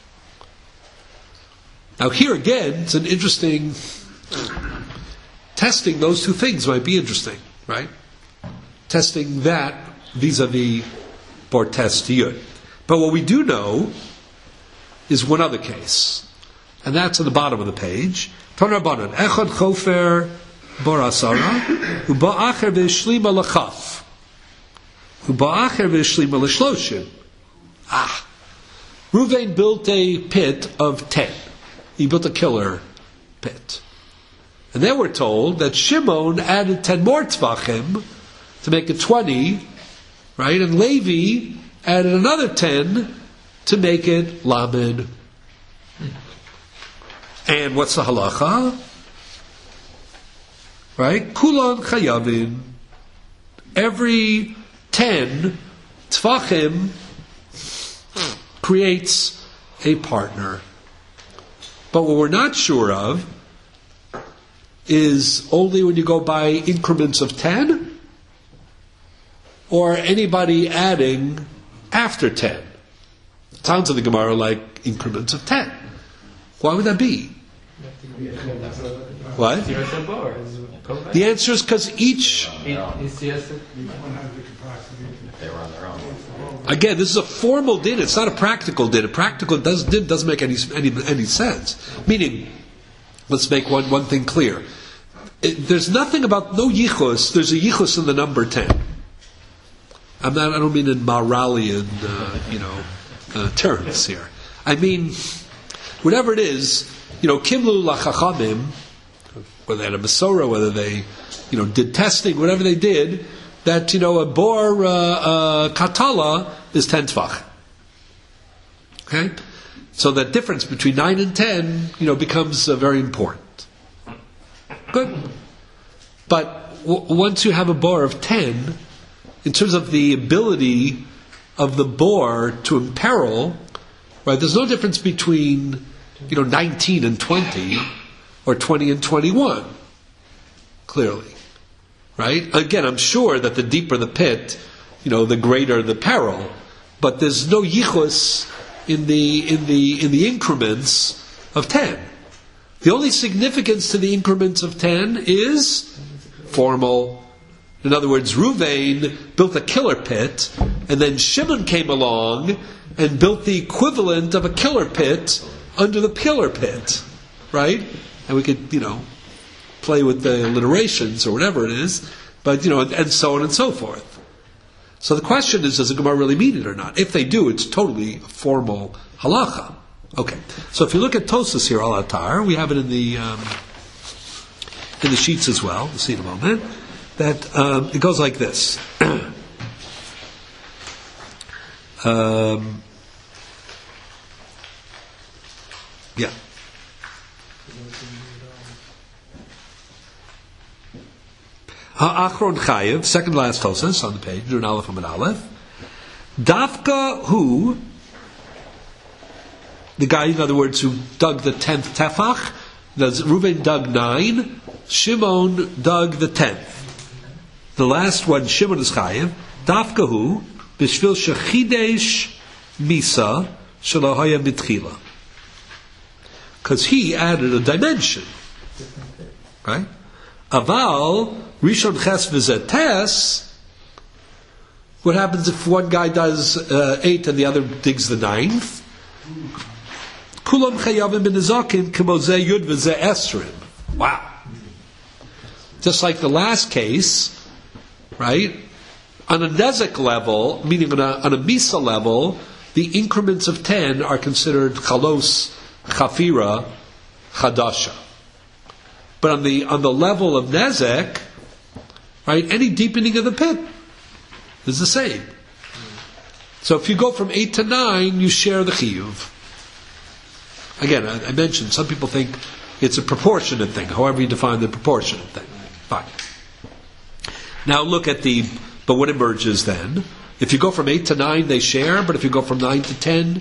Now here again, it's an interesting testing those two things might be interesting, right? Testing that vis-a-vis Bor Tes to Yud. But what we do know is one other case, and that's at the bottom of the page. Ton Rabbanan, Echad Chofer Bor Asara, Uba Acher V'Shlima L'Chaf, Uba Acher V'Shlima L'Shloshim. Ah, Ruvain built a pit of ten. He built a killer pit, and then we're told that Shimon added ten more tvachim to make it twenty, right? And Levi added another ten to make it lamed. And what's the halacha? Right? Kulan chayavin. Every ten tfachim creates a partner. But what we're not sure of is only when you go by increments of ten, or anybody adding after ten. Sounds of the Gemara like increments of ten. Why would that be? What? The answer is because each. They were on their own. Again, this is a formal din. It's not a practical din. A practical does, din doesn't make any, any any sense. Meaning, let's make one one thing clear. it, there's nothing about no yichus. There's a yichus in the number ten. I'm not. I don't mean in Maralian, uh, you know, uh, terms here. I mean, whatever it is, you know, kimlu lachachamim, whether they had a Masorah, whether they, you know, did testing, whatever they did, that, you know, a bor uh, uh, katala is ten tvach. Okay, so that difference between nine and ten, you know, becomes uh, very important. Good, but w- once you have a bor of ten, in terms of the ability of the bor to imperil, right? There's no difference between, you know, nineteen and twenty, or twenty and twenty-one. Clearly, right? Again, I'm sure that the deeper the pit, you know, the greater the peril. But there's no yichus in the in the in the increments of ten. The only significance to the increments of ten is formal. In other words, Ruvain built a killer pit, and then Shimon came along and built the equivalent of a killer pit under the killer pit, right? And we could, you know, play with the alliterations or whatever it is, but, you know, and, and so on and so forth. So the question is, does the Gemara really mean it or not? If they do, it's totally a formal halacha. Okay, so if you look at Tosas here, al atar, we have it in the um, in the sheets as well. We'll see in a moment. That um, it goes like this. um, yeah. Ha'achron chayev, second last Tosas on the page, Nun Aleph and Aleph. Dafka who, the guy, in other words, who dug the tenth tefach, Reuven dug nine, Shimon dug the tenth. The last one, Shimon is chayev. Dafka who, b'shvil shechidesh misa shalohaya mitchila. Because he added a dimension, right? Aval Rishon Ches v'zetes. What happens if one guy does uh, eight and the other digs the ninth? Kulam chayavim b'nezakin k'mo zeh yud v'zeh esrim. Wow! Just like the last case, right? On a nezek level, meaning on a, on a misa level, the increments of ten are considered chalos, chafira, chadasha. But on the on the level of nezek, right, any deepening of the pit is the same. So if you go from eight to nine, you share the chiyuv. Again, I, I mentioned some people think it's a proportionate thing. However you define the proportionate thing, fine. Now look at the. But what emerges then? If you go from eight to nine, they share. But if you go from nine to ten,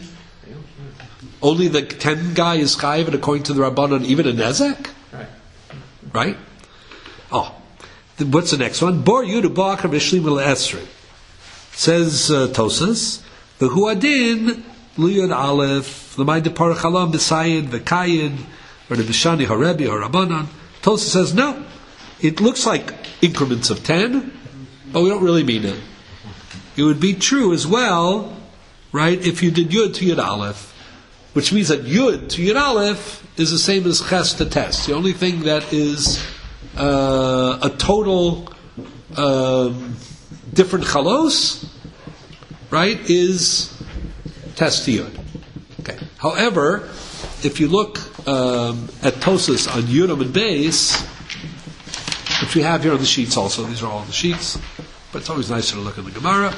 only the ten guy is chayiv, and according to the Rabbanon, even a nezek. Right? Oh, what's the next one? Bor Yudu Ba'akar V'Shlim Esrim. Says uh, Tosas, the Huadin Liyud Aleph L'May Depar Chalam B'Sayid V'Kayid or the B'Shani Harebi or Rabbanan. Tosas says no. It looks like increments of ten, but we don't really mean it. It would be true as well, right? If you did Yud to Yud Aleph, which means that Yud to Yud Aleph is the same as Ches to Tes. The only thing that is uh, a total um, different chalos, right, is Tes to Yud. Okay. However, if you look um, at Tosas on Yudam and Beis, which we have here on the sheets also, these are all on the sheets, but it's always nicer to look at the Gemara.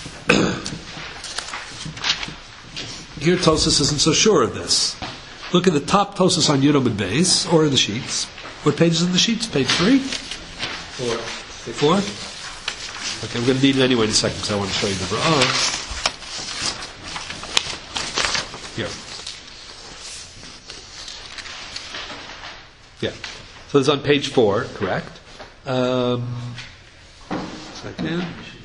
Here Tosas isn't so sure of this. Look at the top Tosas on Yudam and Beis, or in the sheets. What page is in the sheets? Page three? Four. Four? Okay, I'm going to need it anyway in a second because I want to show you the Bra'ah. Here. Yeah. So it's on page four, correct? Um, second.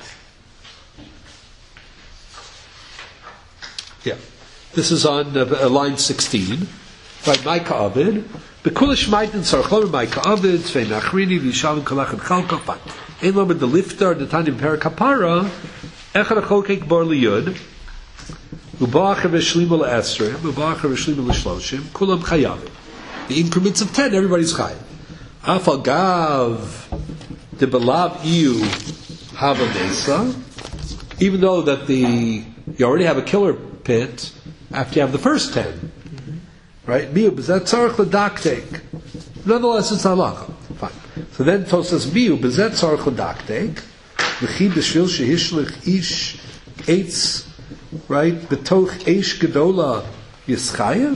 Yeah. This is on uh, line sixteen. Right, Micah Avid. Bekulish Maitin Sarchom Micah Avid, Svei Nachrini, Vishavin Kalach and Chalka. Fine. Ein Lomid the Lifter, the Tanim Perakapara, Echad Achokek Bar Liyud, Ubach of Eshlimul Esrim, Ubach of Eshlimul Shloshim, Kulam Chayavim. The increments of ten, everybody's Chayav. Afagav de belav iu havamesa. Even though that the you already have a killer pit after you have the first ten, right? Miu bezet tzarich ledaktek. Nonetheless, it's halacha. Fine. So then Tos says miu bezet tzarich ledaktek. V'chi b'shvil shehishlich ish eitz, right? B'toch eish gedola yischayev.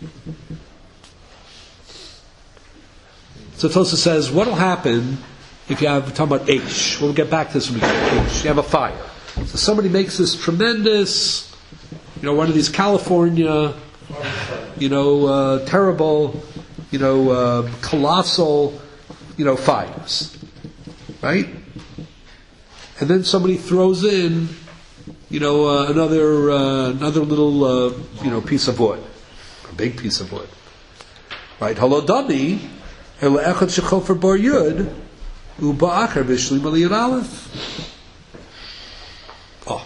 So Tosa says, what will happen if you have, we're talking about Aish. We'll get back to this when we get to Aish. You have a fire. So somebody makes this tremendous, you know, one of these California, you know, uh, terrible, you know, uh, colossal, you know, fires. Right? And then somebody throws in, you know, uh, another, uh, another little, uh, you know, piece of wood. A big piece of wood. Right? Halodami, Echad shechofer bar yud, uba'achar b'shlim al yud aleph. Oh.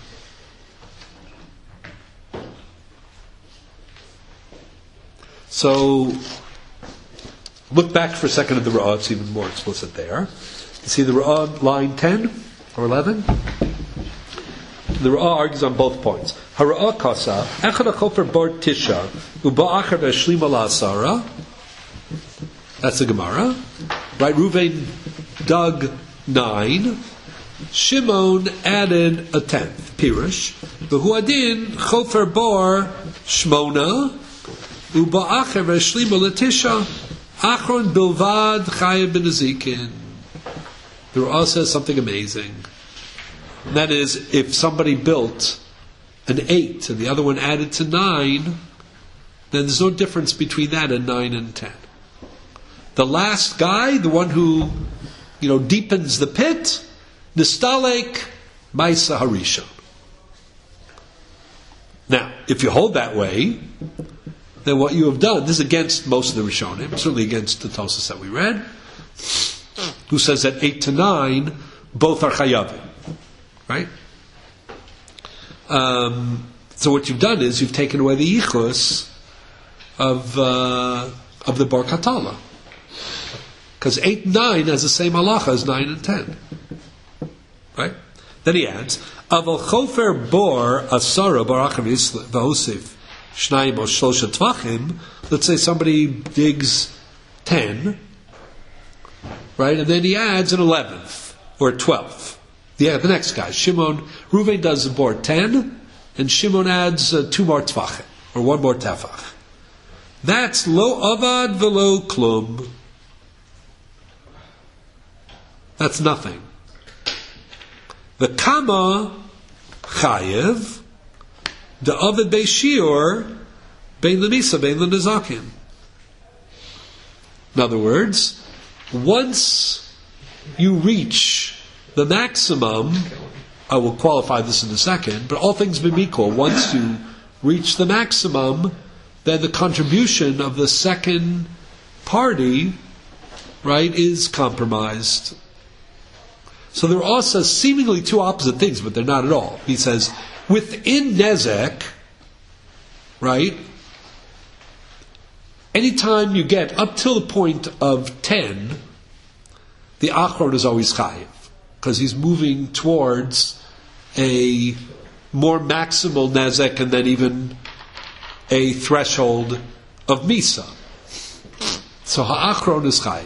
So, look back for a second at the Ra'ah, it's even more explicit there. You see the Ra'ah, line ten or eleven? The Ra'ah argues on both points. Hara'ah kasa, echad shechofer bar tisha, uba'achar b'shlim al asara. That's the Gemara. Right? Reuven dug nine. Shimon added a tenth. Pirush. V'huadin chofer bar shmona. Uba'acher v'shlima l'tisha. Achron bilvad chayav b'nezikin. The Ra'ah says something amazing. And that is, if somebody built an eight and the other one added to nine, then there's no difference between that and nine and ten. The last guy, the one who, you know, deepens the pit, nistalek ma'isa harishon. Now, if you hold that way, then what you have done, this is against most of the Rishonim, certainly against the Tosas that we read, who says that eight to nine, both are chayavim. Right? Um, so what you've done is you've taken away the yichus of, uh, of the bar katala. Because eight and nine has the same halacha as nine and ten. Right? Then he adds, Aval chofer bor asara barachav v'osif shnayim or shlosha tvachim. Let's say somebody digs ten, right? And then he adds an eleventh or a twelfth. The, the next guy, Shimon, Reuven does the bor ten, and Shimon adds uh, two more tvachim, or one more tefach. That's lo avad v'lo klum. That's nothing. The kama chayev, the ovid beishiur, bein lemisa, bein lenezakim. In other words, once you reach the maximum, I will qualify this in a second, but all things being equal, once you reach the maximum, then the contribution of the second party, right, is compromised. So there are also seemingly two opposite things, but they're not at all. He says, within Nezek, right, anytime you get up till the point of ten, the Achron is always Chayiv, because he's moving towards a more maximal Nezek and then even a threshold of Misa. So Ha'achron is Chayiv.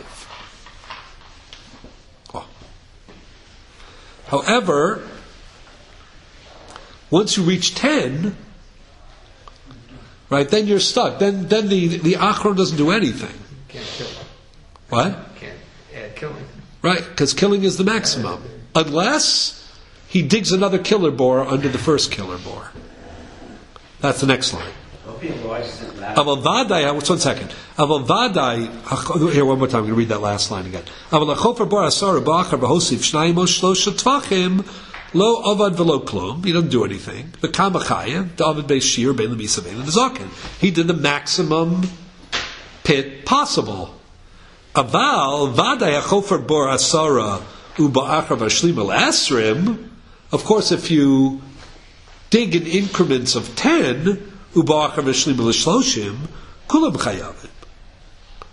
However, once you reach ten, right, then you're stuck. Then, then the the achron doesn't do anything. Can't kill. What? Can't add killing. Right, because killing is the maximum, unless he digs another killer bore under the first killer bore. That's the next line. Aval vadai, one second. Aval vadai, here one more time, I'm going to read that last line again. Aval achofer bar asara ba'achar b'hosif shnayim o shlosha tvachim lo avad v'lo klum. He doesn't do anything. The kamachaya, David beis shir bein lemisa bein lenezaken. He did the maximum pit possible. Aval vadai achofer bar asara uba'achar b'shlim al asrim. Of course, if you dig in increments of ten, Uba'achar v'shlim l'shloshim, kulam chayavim.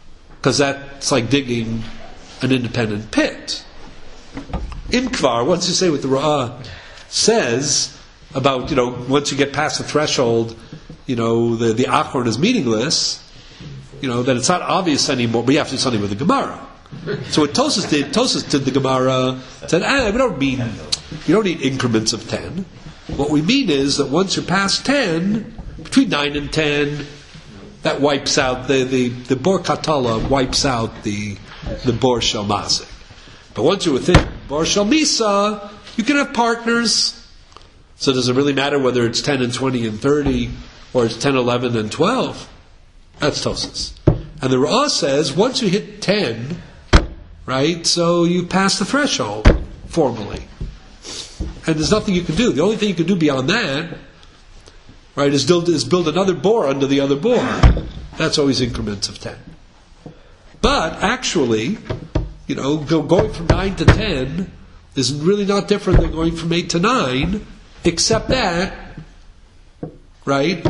because that's like digging an independent pit. Imkvar, once you say what the Ra'ah says about, you know, once you get past the threshold, you know, the, the Achron is meaningless, you know, then it's not obvious anymore, but you have to do something with the Gemara. So what Tosas did, Tosas did the Gemara, said, ah, we don't mean, you don't need increments of ten. What we mean is that once you're past ten, between nine and ten, that wipes out, the, the, the Bor Katala wipes out the, the Bor Shel Mazik. But once you're within Bor Shel Misa, you can have partners. So does it really matter whether it's ten and twenty and thirty, or it's ten, eleven, and twelve? That's Tosas. And the Ra'ah says, once you hit ten, right, so you pass the threshold, formally. And there's nothing you can do. The only thing you can do beyond that, right, is build, is build another bore under the other bore. That's always increments of ten. But actually, you know, go, going from nine to ten is really not different than going from eight to nine, except that, right,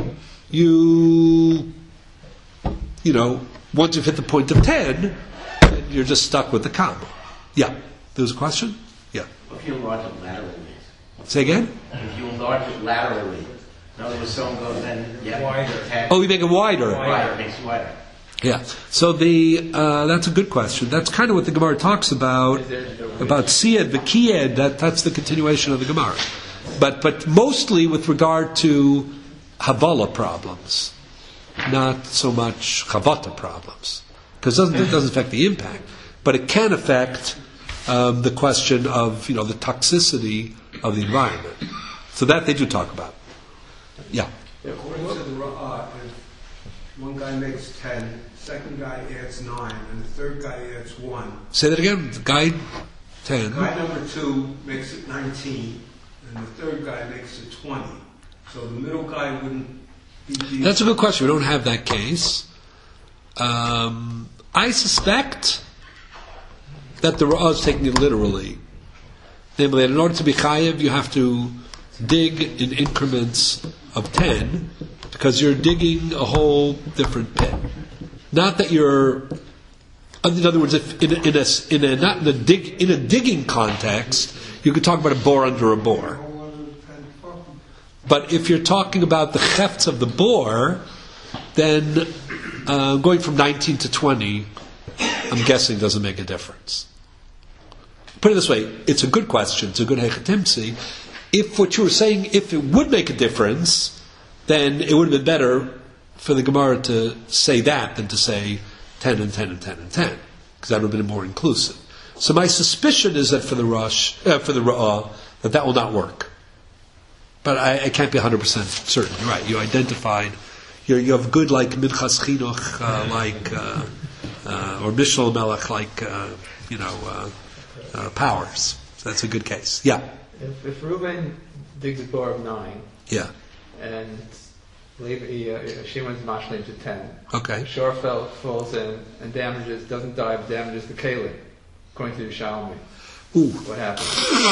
you, you know, once you've hit the point of ten, then you're just stuck with the comma. Yeah. There was a question? Yeah. If you enlarge it laterally. Say again? If you enlarge it laterally. In other words, someone goes then, yeah, wider. Oh, you make it wider. Wider, makes it wider. Yeah. So the uh, that's a good question. That's kind of what the Gemara talks about about siyad, the kiyad. That that's the continuation of the Gemara. But but mostly with regard to Havala problems, not so much Chavata problems, because it doesn't it doesn't affect the impact, but it can affect um, the question of, you know, the toxicity of the environment. So that they do talk about. Yeah. According to the Ra'ah, if one guy makes ten, second guy adds nine, and the third guy adds one. Say that again. The guy ten. Guy number two makes it nineteen, and the third guy makes it twenty. So the middle guy wouldn't be. The That's a good question. We don't have that case. Um, I suspect that the Ra'ah is taking it literally. Namely, in order to be chayev, you have to dig in increments of ten, because you're digging a whole different pit. Not that you're, in other words, if in a, in a, in a not in a dig in a digging context, you could talk about a bore under a bore. But if you're talking about the chefts of the bore, then uh, going from nineteen to twenty, I'm guessing doesn't make a difference. Put it this way, it's a good question, it's a good hechatimsi. If what you were saying, if it would make a difference, then it would have been better for the Gemara to say that than to say ten and ten and ten and ten, because that would have been more inclusive. So my suspicion is that for the Rosh, uh, for the Ra'ah, that that will not work. But I, I can't be one hundred percent certain. You're right. You identified, you're, you have good like Minchas Chinuch, uh, like uh, uh, or Mishnah Melech, like uh, you know uh, uh, powers. So that's a good case. Yeah. If, if Reuben digs a bore of nine, Yeah. and Levi, uh, Shimon's mashlim to ten, Okay. Shorfeld falls in and damages, doesn't die, but damages the Caleb, according to Yerushalmi. Ooh. What happens?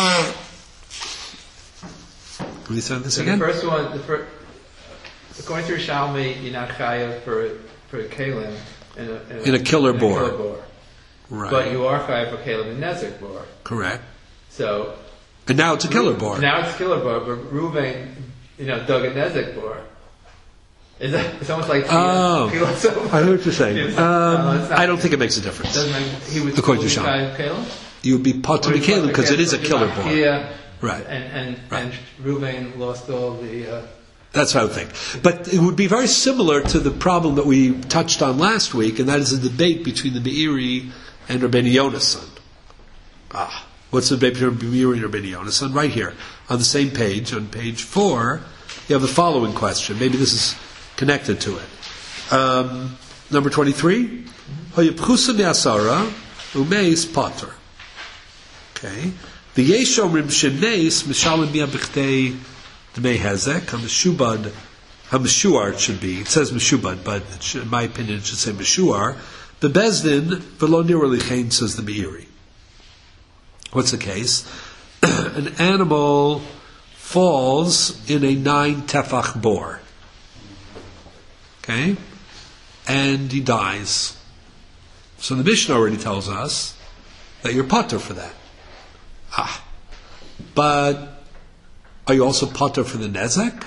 Can we say this So again? the first one, the first, according to Yerushalmi, you're not chayav for for a Caleb in a, in a, In a killer in bore. killer bore. Right. But you are chayav for Caleb in Nezek bore. Correct. So And now it's a killer bore. now it's killer bore, but Reuven, you know, dug a Nezek bore. Is that, it's almost like Oh. Caleb. I know what you're saying. It's- Um, no, it's not- I don't think it makes a difference. Doesn't make, he was According to fully Sham. chayav Caleb. You would be pot to be killer because it is a killer bore. Yeah. Right. And and Right. and Reuven lost all the. Uh, That's what I would think. But it would be very similar to the problem that we touched on last week, and that is a debate between the Meiri and Rabbeinu Yonasan. Ah, what's the debate between Meiri and Rabbeinu Yonasan? Right here, on the same page, on page four, you have the following question. Maybe this is connected to it. Um, number twenty-three. Hayapchusa me'asara umeis pater. Okay. The Yeshomrim sheneis mishalim mi'abichdei Dmei Hezek, Hameshubad, Hameshuar it should be. It says Meshubad, but it should, in my opinion it should say Meshuar. The Bezdin, Velo Niralichain, says the Meiri. What's the case? An animal falls in a nine tefach bore. Okay? And he dies. So the Mishnah already tells us that you're potter for that. Ah. But are you also potter for the nezek?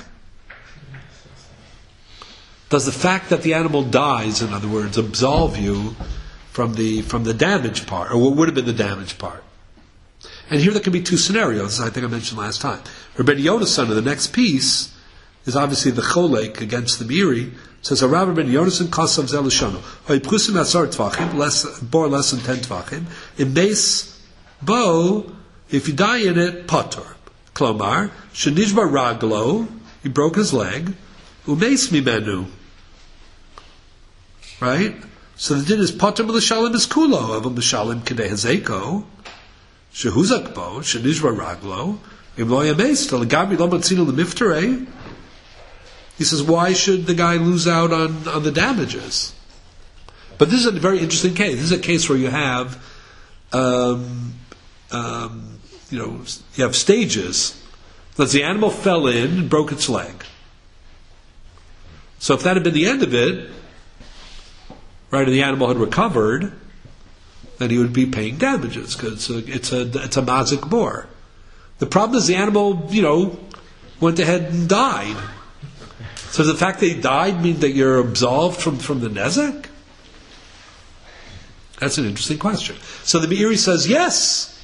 Does the fact that the animal dies, in other words, absolve you from the from the damage part, or what would have been the damage part? And here there can be two scenarios, as I think I mentioned last time. Rabbi Yonasan in the next piece is obviously the cholek against the Miri. It says, Rabbi Ben Yonasan kasav zel l'shano. Oy prusim asar tvachim, less, bore less than ten tvachim. In base bow, if you die in it, patur. Klomar, shenishbar raglo, he broke his leg, umeis mimenu. Right? So the din is patur b'lishalim is kulo, avam b'shalim kedei hazeko, shehuzak bo, shenishbar raglo, im lo yameis, telagabi lo matzino l'miftarei. He says, why should the guy lose out on, on the damages? But this is a very interesting case. This is a case where you have, um, um, you know, you have stages. That the animal fell in and broke its leg. So if that had been the end of it, right, and the animal had recovered, then he would be paying damages because it's a it's a it's a mazik bor. The problem is the animal, you know, went ahead and died. So does the fact that he died mean that you're absolved from, from the nezek? That's an interesting question. So the Meiri says, yes.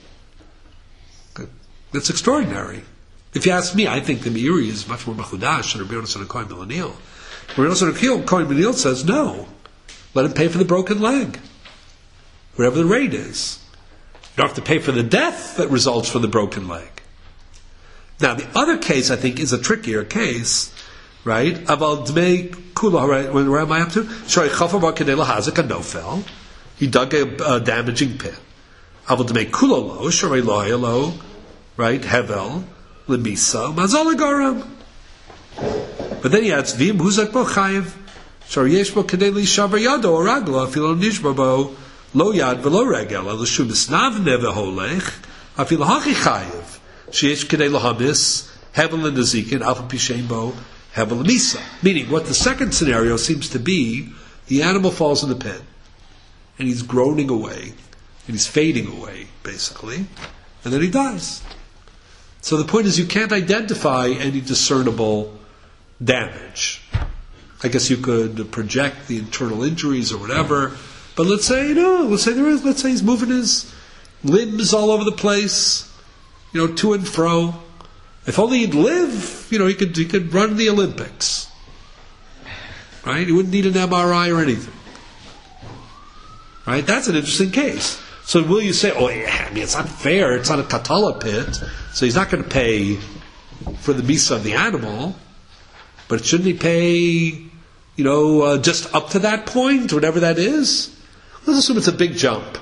That's extraordinary. If you ask me, I think the Meiri is much more machudash than Rabbi Yonasan HaKohen Milaniel. Rabbi Yonasan HaKohen Milaniel says, no. Let him pay for the broken leg. Whatever the rate is. You don't have to pay for the death that results from the broken leg. Now, the other case, I think, is a trickier case. Right? Aval dmei kula, right? Where am I up to? Shoi chafa bar kedei lahazik a nofel. He dug a, a damaging pit. Aval dmei kula lo, shoi lo lo, right? Hevel, lemisa, mazal garam. But then he adds, vim huzak bo chayiv, shoi yesh bo kedei li shavar yado or ragla, afilo nishba bo, lo yad velo regel, alashu misnav neve holech, afilo hachi chayiv, sheyesh kedei lahamis, hevel and nazikin, alpha pishem bo, meaning, what the second scenario seems to be, the animal falls in the pit, and he's groaning away, and he's fading away, basically, and then he dies. So the point is, you can't identify any discernible damage. I guess you could project the internal injuries or whatever, but let's say, no, let's say there is, let's say he's moving his limbs all over the place, you know, to and fro. If only he'd live, you know, he could he could run the Olympics. Right? He wouldn't need an M R I or anything. Right? That's an interesting case. So will you say, oh yeah, I mean it's not fair, it's not a katala pit, so he's not going to pay for the misa of the animal, but shouldn't he pay, you know, uh, just up to that point, whatever that is? Let's assume it's a big jump.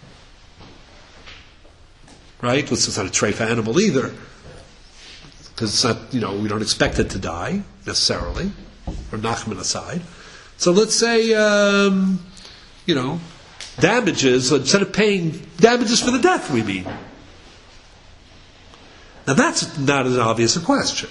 Right? It's not a treifa animal either. Because it's not, you know, we don't expect it to die, necessarily, or Nachman aside. So let's say, um, you know, damages, instead of paying damages for the death, we mean. Now that's not as obvious a question.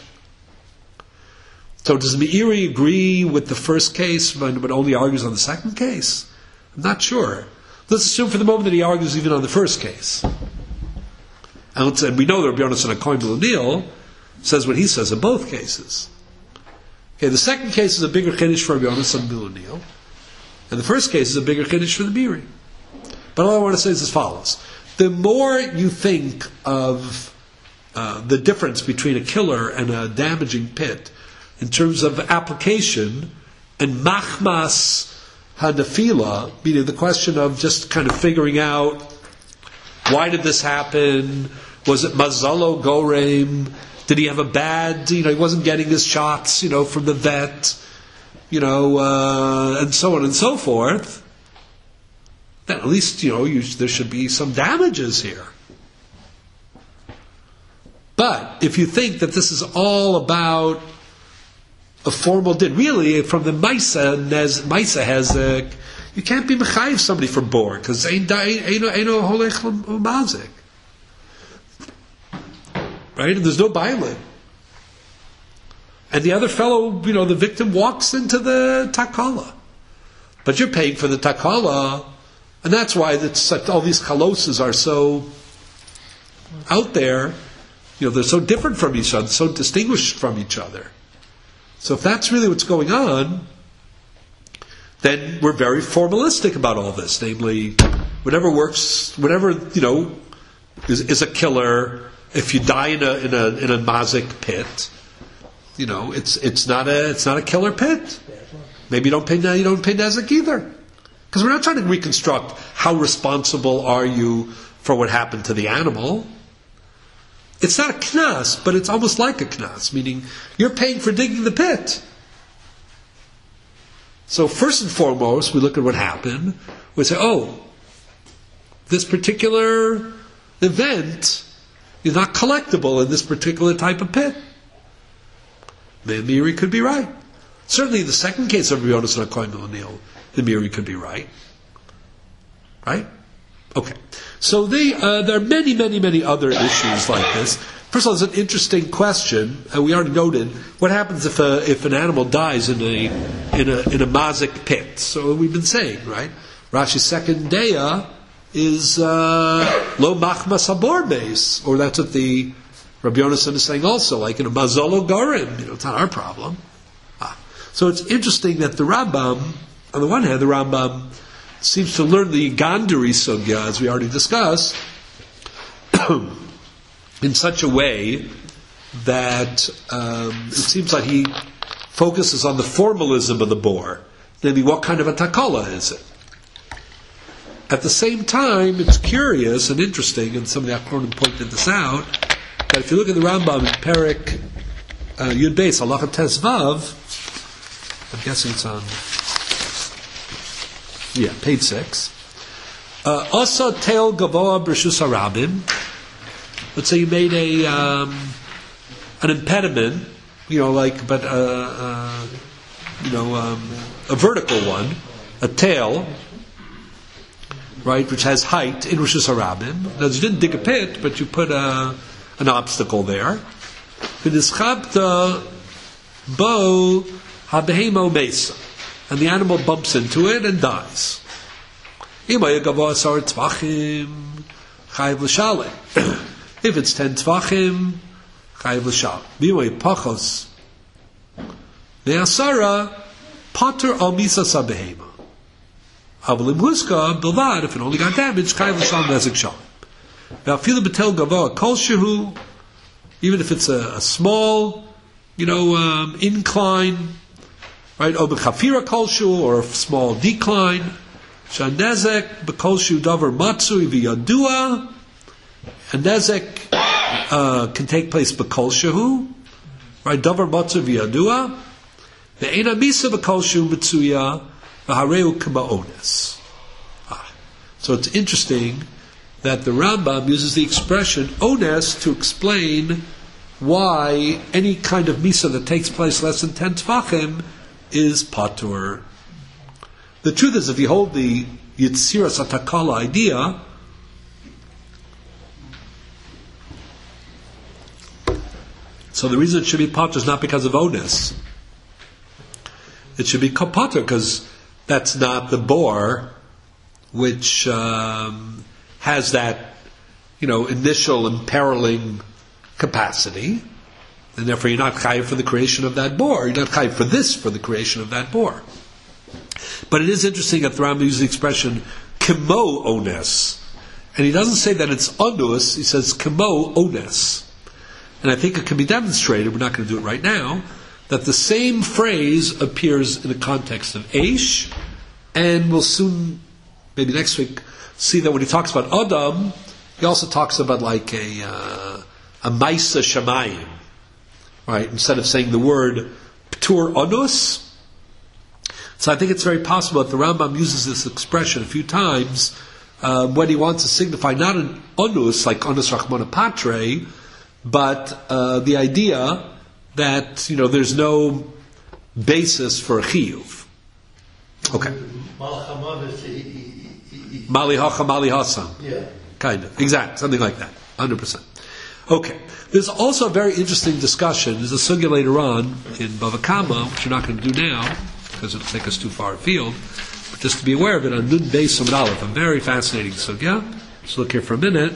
So does Meiri agree with the first case, but, but only argues on the second case? I'm not sure. Let's assume for the moment that he argues even on the first case. And, let's, and we know that Rabbi Yonasan HaKohen Milaniel says what he says in both cases. Okay, the second case is a bigger chiddush for Rabbi Yonasan Milaniel, and the first case is a bigger chiddush for the Meiri. But all I want to say is as follows: the more you think of uh, the difference between a killer and a damaging pit in terms of application and machmas hanafila, meaning the question of just kind of figuring out why did this happen? Was it mazalo gorem? Did he have a bad, you know, he wasn't getting his shots, you know, from the vet, you know, uh, and so on and so forth, then at least, you know, you, there should be some damages here. But if you think that this is all about a formal din, really, from the Maisa, Maisa has a, you can't be mechayiv somebody for bor, because ain't no holech mazik. Right? And there's no bailin. And the other fellow, you know, the victim walks into the takala. But you're paying for the takala And that's why it's such, all these kaloses are so out there. You know, they're so different from each other, so distinguished from each other. So if that's really what's going on, then we're very formalistic about all this. Namely, whatever works, whatever, you know, is, is a killer. If you die in a in a in a mazik pit, you know, it's it's not a it's not a killer pit. Maybe you don't pay you don't pay nezek either, because we're not trying to reconstruct how responsible are you for what happened to the animal. It's not a knas, but it's almost like a knas, meaning you're paying for digging the pit. So first and foremost, we look at what happened. We say, oh, this particular event is not collectible in this particular type of pit. The Miri could be right. Certainly in the second case of Rabbi Yonasan HaKohen O'Neill, the Miri could be right. Right? Okay. So they, uh, there are many, many, many other issues like this. First of all, it's an interesting question. Uh, we already noted what happens if a, if an animal dies in a in a in a mazik pit. So we've been saying, right? Rashi's second daya is uh, lo machmas habor base, or that's what the Rabbi Yonasan is saying also, like in a mazolo garim. You know, it's not our problem. Ah. So it's interesting that the Rambam, on the one hand, the Rambam seems to learn the Gandhari sugya, as we already discussed, in such a way that um, it seems like he focuses on the formalism of the bor, namely what kind of a takala is it. At the same time, it's curious and interesting, and some of the Achronim pointed this out, that if you look at the Rambam in Perek uh, Yud Beis, Halacha Tesvav, I'm guessing it's on, yeah, page six. Asa Teil Gavoa B'Reshus HaRabim. Let's say you made a um, an impediment, you know, like, but uh, uh, you know, um, a vertical one, a tail, right, which has height in Reshus HaRabim. Now, you didn't dig a pit, but you put a, an obstacle there. V'nischabta bo habehemo mesa, and the animal bumps into it and dies. If it's ten tvachim, chayiv l'shal. B'imay pachos ne'asara pater al misa sabehema. Avalim huska bilvad, if it only got damaged, chayiv l'shal nezek shal. V'afilu b'tel gavoa kol shehu, even if it's a, a small, you know, um, incline, right? Or b'chafira kol shehu, or a small decline. Shanezek b'kol shehu davar matzui v'yadua. And nezek uh, can take place b'kol shehu, right? Davar matzui v'yadua. Ve'ena misa b'kol shehu mitzuya v'hareu k'ma'ones. Ah. So it's interesting that the Rambam uses the expression ones to explain why any kind of misa that takes place less than ten tvachim is patur. The truth is, if you hold the Yitziras HaTakala idea, so the reason it should be patur is not because of onus. It should be patur because that's not the bor which um, has that, you know, initial imperiling capacity, and therefore you're not chayiv for the creation of that bor. You're not chayiv for this, for the creation of that bor. But it is interesting that the Rambam uses the expression kemo ones, and he doesn't say that it's onus. He says kemo ones, and I think it can be demonstrated. We're not going to do it right now. That the same phrase appears in the context of eish, and we'll soon, maybe next week, see that when he talks about Adam, he also talks about like a uh, a maisa shamayim, right? Instead of saying the word ptur onus. So I think it's very possible that the Rambam uses this expression a few times uh, when he wants to signify not an onus like onus rachmana patre, but uh, the idea that, you know, there's no basis for a chiyuv. Okay. Mali hacha mali hasan. Yeah. Kind of. Exact. Something like that. one hundred percent. Okay. There's also a very interesting discussion. There's a sugya later on in Bava Kama, which we're not going to do now, because it'll take us too far afield. Just to be aware of it, on Nun Beis Amud Aleph, a very fascinating sugya. Let's look here for a minute.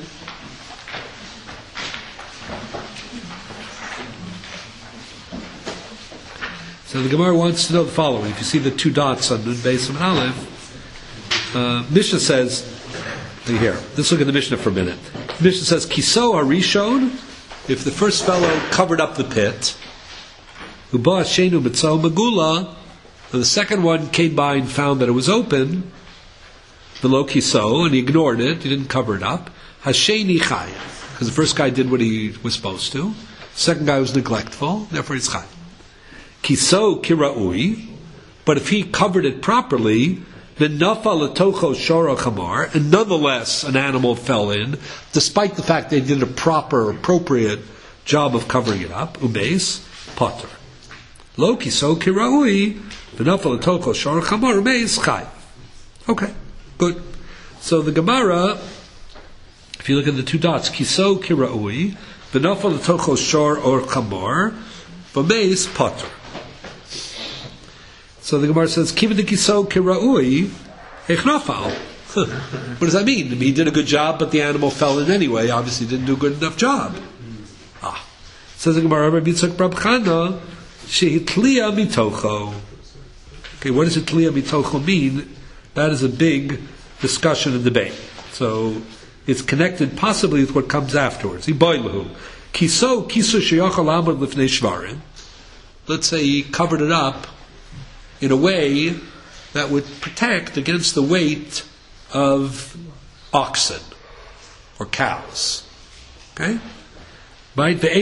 So the Gemara wants to know the following. If you see the two dots on Nun Beis Amud Aleph, uh, Mishnah says, here, let's look at the Mishnah for a minute. The Mishnah says, Kiso Arishon, if the first fellow covered up the pit, Uba Shenu Mitzah Magula, and the second one came by and found that it was open, below Kiso, and he ignored it, he didn't cover it up, Hasheni Chayav, because the first guy did what he was supposed to, the second guy was neglectful, therefore he's Chayav. Kiso Kira'ui, but if he covered it properly, then Nafal Letocho Shora Chamar, and nonetheless an animal fell in, despite the fact they did a proper, appropriate job of covering it up, Ubeis, Potter. Lo Kiso Kira'ui, the Nafal Letocho Shora Chamar, Ubeis, Chayav. Okay, good. So the Gemara, if you look at the two dots, Kiso Kira'ui, the Nafal Letocho Shor or Chamar, Ubeis, Potter. So the Gemara says, Kiva Kiso Kira'ui Echnafal. What does that mean? He did a good job, but the animal fell in anyway. Obviously didn't do a good enough job. Ah. Says the Gemara, Rabbi Yitzchak Bar Chana, Shehitliya Mitocho. Okay, what does Hitliya Mitocho mean? That is a big discussion and debate. So it's connected possibly with what comes afterwards. Iboilahu. Kiso, Kiso Sheyachal Amad Lifnei Shvarim. Let's say he covered it up in a way that would protect against the weight of oxen or cows. Okay? Right? But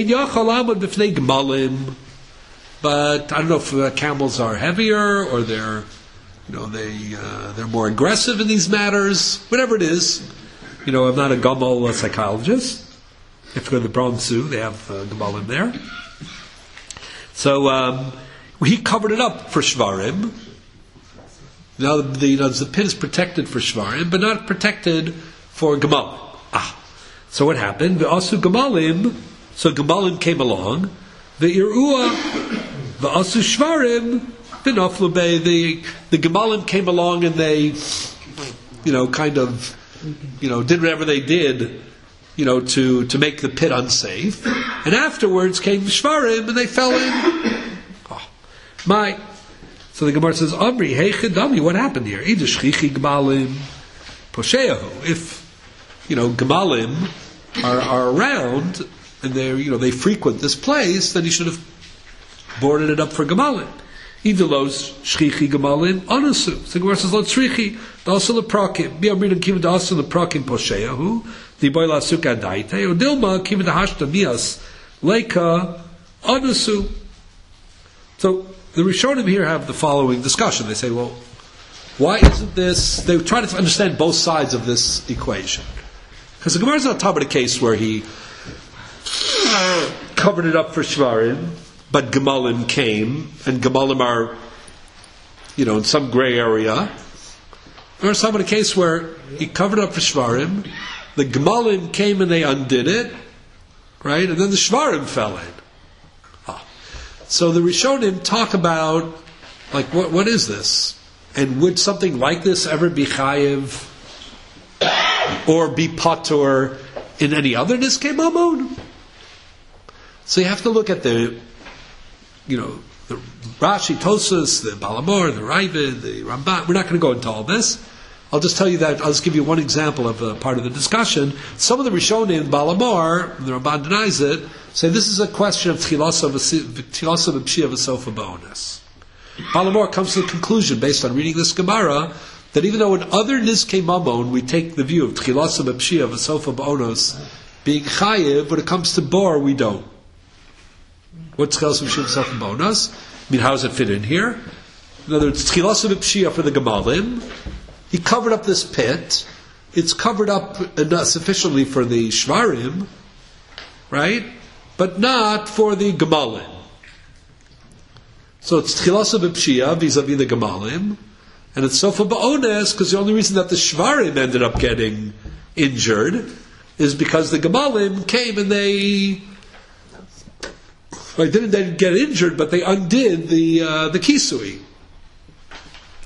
I don't know if uh, camels are heavier or they're, you know, they uh, they're more aggressive in these matters. Whatever it is, you know, I'm not a Gamal psychologist. If you go to the Bronx Zoo, they have uh, Gamal in there. So. Um, He covered it up for Shvarim. Now the, you know, the pit is protected for Shvarim, but not protected for Gemalim. Ah. So what happened? The Asu Gemalim, so Gemalim came along. The Irua, the Asu Shvarim, the Naflube, the the Gemalim came along and they, you know, kind of, you know, did whatever they did, you know, to, to make the pit unsafe. And afterwards came the Shvarim and they fell in. My, so the Gemara says, Amri, hey Chidami, what happened here? Idishchichi Gemalim Posheahu. If, you know, Gemalim are, are around and they're, you know, they frequent this place, then he should have boarded it up for Gemalim. Idilos Shchichi Gemalim Anasu. So the Gemara says, Lo Tzrichi, Dasa Leprakim, Biamrin Kiva Dasa Leprakim Posheahu, the Boila Suka Daite, Odilma Kiva Dahashta Mias Leika Anasu. So, the Rishonim here have the following discussion. They say, well, why isn't this... They try to understand both sides of this equation. Because the Gemara is not talking about a case where he covered it up for Shvarim, but Gemalim came, and Gemalim are, you know, in some gray area. Or some about a case where he covered it up for Shvarim, the Gemalim came and they undid it, right? And then the Shvarim fell in. So the Rishonim talk about, like, what what is this? And would something like this ever be chayiv or be patur in any other niskei mamon? So you have to look at the, you know, the Rashi, Tosas, the Balamor, the Ravid, the Ramban. We're not going to go into all this. I'll just tell you that, I'll just give you one example of a part of the discussion. Some of the Rishonim, Balamor, the Ramban denies it, say this is a question of Tchilasa B'Pshia V'Sofa Ba'onas. Balamor comes to the conclusion, based on reading this Gemara, that even though in other Nizkei Mamon we take the view of Tchilasa B'Pshia V'Sofa Ba'onas being Chayiv, when it comes to Bor, we don't. What's Tchilasa B'Pshia V'Sofa Ba'onas? I mean, how does it fit in here? In other words, Tchilasa B'Pshia for the Gemalim. He covered up this pit. It's covered up enough sufficiently for the Shvarim, right? But not for the Gemalim. So it's Tchilasa B'Pshia vis-a-vis the Gemalim, and it's Sofa Ba'ones, because the only reason that the Shvarim ended up getting injured is because the Gemalim came and they, well, didn't they get injured, but they undid the uh, the Kisui.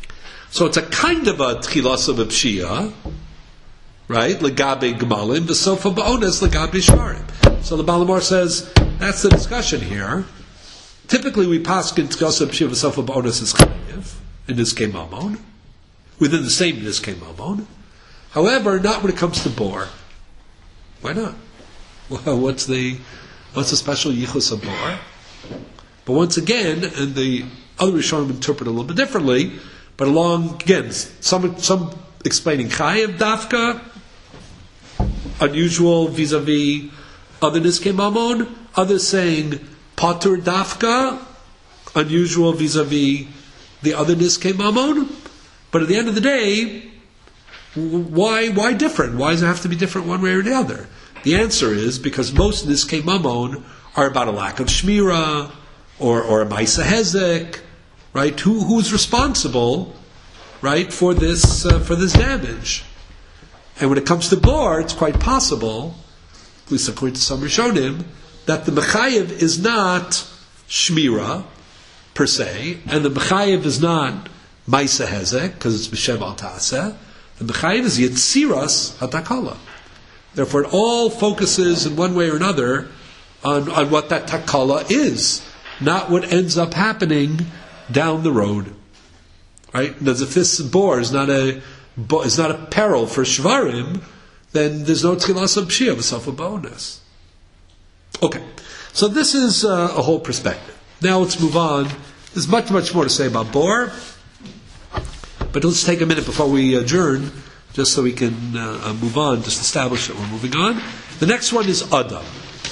So it's a kind of a tchilas of a pshia, right? Legabe gmalim, v'sofa ba'ones legabe shvarim. So the Balamor says, that's the discussion here. Typically we pass in tchilas of pshia v'sofa ba'ones is chayiv, in niskei mamon, within the same niskei mamon. However, not when it comes to bor. Why not? Well, what's the what's the special yichus of bor? But once again, and the other Rishonim interpret it a little bit differently, but along, again, some some explaining chayiv dafka, unusual vis-a-vis other niskei mamon, others saying patur dafka, unusual vis-a-vis the other niskei mamon. But at the end of the day, why why different? Why does it have to be different one way or the other? The answer is because most niskei mamon are about a lack of shmira, or or a ma'isa hezek, right? Who who's responsible, right, for this uh, for this damage? And when it comes to bor, it's quite possible, at least according to some Rishonim, that the mechayev is not shmira per se, and the mechayev is not ma'isa hezek because it's b'shem al ta'aseh. The mechayev is yetziras hatakala. Therefore, it all focuses in one way or another on, on what that takala is, not what ends up happening down the road. Right? Because if this bor is not a is not a peril for shvarim, then there's no tchilas of pshia v'sofa ba'ones. Okay, so this is uh, a whole perspective. Now let's move on. There's much, much more to say about bor, but let's take a minute before we adjourn, just so we can uh, move on, just establish that we're moving on. The next one is Adam.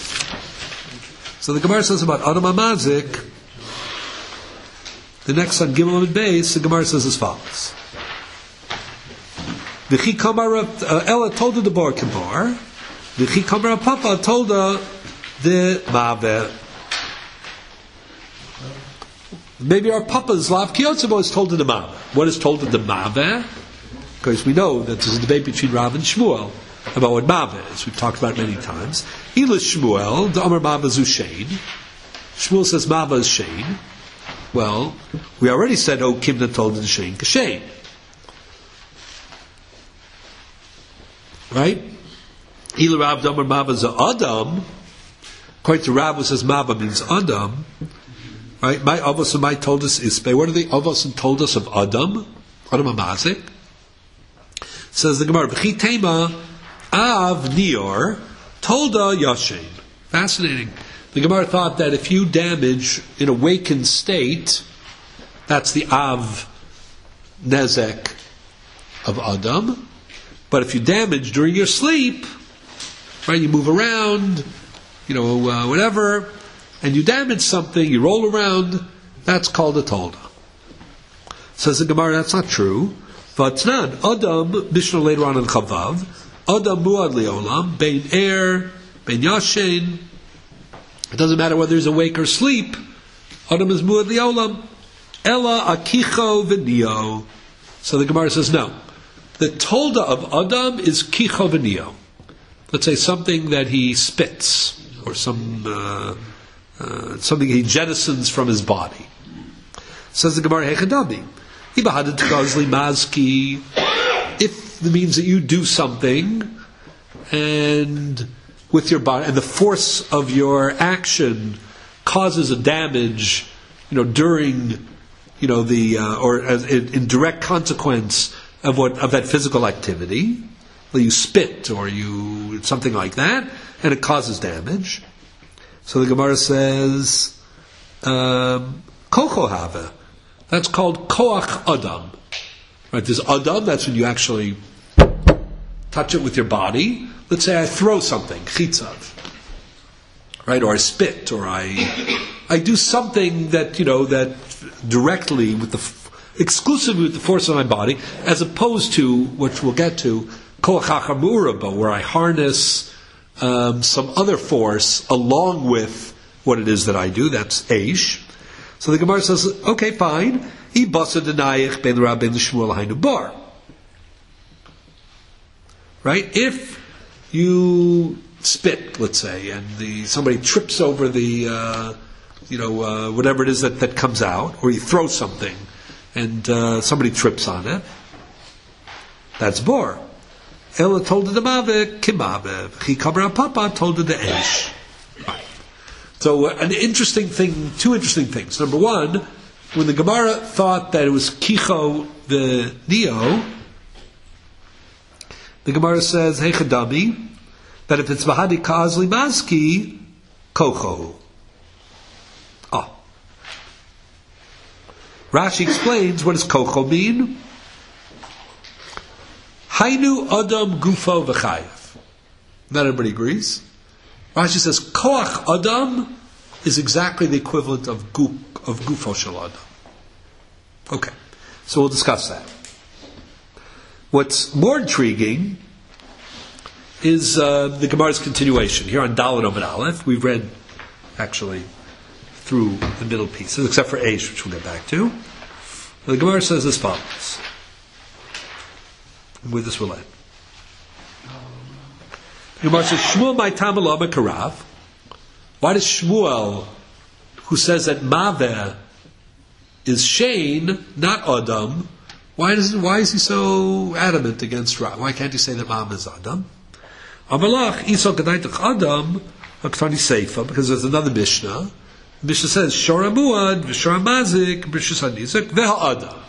So the Gemara says about Adam HaMazik, the next on Gimel and Beis, the Gemara says as follows. V'chi kamar Ella told her the bar kibar, v'chi kamar Papa told her the Maveh. Maybe our Papa's Lav Kiyotzevo is told to the Maveh. What is told to the Maveh? Because we know that there's a debate between Rav and Shmuel about what Maveh is. We've talked about it many times. Elish Shmuel, the Amar Maveh zu Shein. Shmuel says Maveh is Shein. Well, we already said, oh, Kimna told the Shein Kashein. Right? Eli Rav Amar Maveh zu Adam. According to Rav, who says Maveh means Adam. Right? My Avos and my told us is what are the Avos and told us of Adam? Adam HaMazik. Says the Gemara, B'chi Tema Av Nior Tolda Yashin. Fascinating. The Gemara thought that if you damage in awakened state, that's the Av Nezek of Adam. But if you damage during your sleep, right, you move around, you know, uh, whatever, and you damage something, you roll around, that's called a Tolda. Says the Gemara, that's not true. Vatnan, Adam, Mishnah later on in Chavav, Adam muad leolam, bein er, bein yashen. It doesn't matter whether he's awake or asleep. Adam is muad leolam. Ella akicho v'nio. So the Gemara says no. The tolda of Adam is kicho v'nio. Let's say something that he spits, or some uh, uh, something he jettisons from his body. Says the Gemara, hechadabi. If it means that you do something and with your body and the force of your action causes a damage, you know, during, you know, the uh, or as in, in direct consequence of what of that physical activity, well, you spit or you something like that, and it causes damage. So the Gemara says, um, "Kocho hava." That's called koach adam. Right? There's adam. That's when you actually touch it with your body. Let's say I throw something, chitzav, right? Or I spit, or I I do something that you know that directly with the exclusively with the force of my body, as opposed to which we'll get to koach hachamuraba, where I harness um, some other force along with what it is that I do. That's eish. So the Gemara says, okay, fine. Right? If you spit, let's say, and the somebody trips over the, uh, you know, uh, whatever it is that, that comes out, or you throw something, and uh, somebody trips on it, that's bor. Ella told the mave kimave. Chikaber papa told the eish. So uh, an interesting thing, two interesting things. Number one, when the Gemara thought that it was kicho the neo, the Gemara says hechadami that if it's v'hadi ka'azli maski kocho. Oh. Rashi explains what does kocho mean. Hainu adam gufo v'chayev. Not everybody agrees. Rashi says koach adam is exactly the equivalent of gu, of gufo shel adam. Okay, so we'll discuss that. What's more intriguing is uh, the Gemara's continuation. Here on Dalet Amud Aleph, we've read actually through the middle pieces, except for Eish, which we'll get back to. The Gemara says as follows. And with this we'll end. The Gemara says, Shmuel my tamalama karav. Why does Shmuel, who says that Maveh is Shane, not Adam, why does why is he so adamant against Rav? Why can't he say that Maveh is Adam? Amalach Isol Gedaitach Adam Haktani Seifa, because there's another Mishnah. The Mishnah says Shora Muad V'Shora Mazik B'Rishus HaNizak Veha Adam.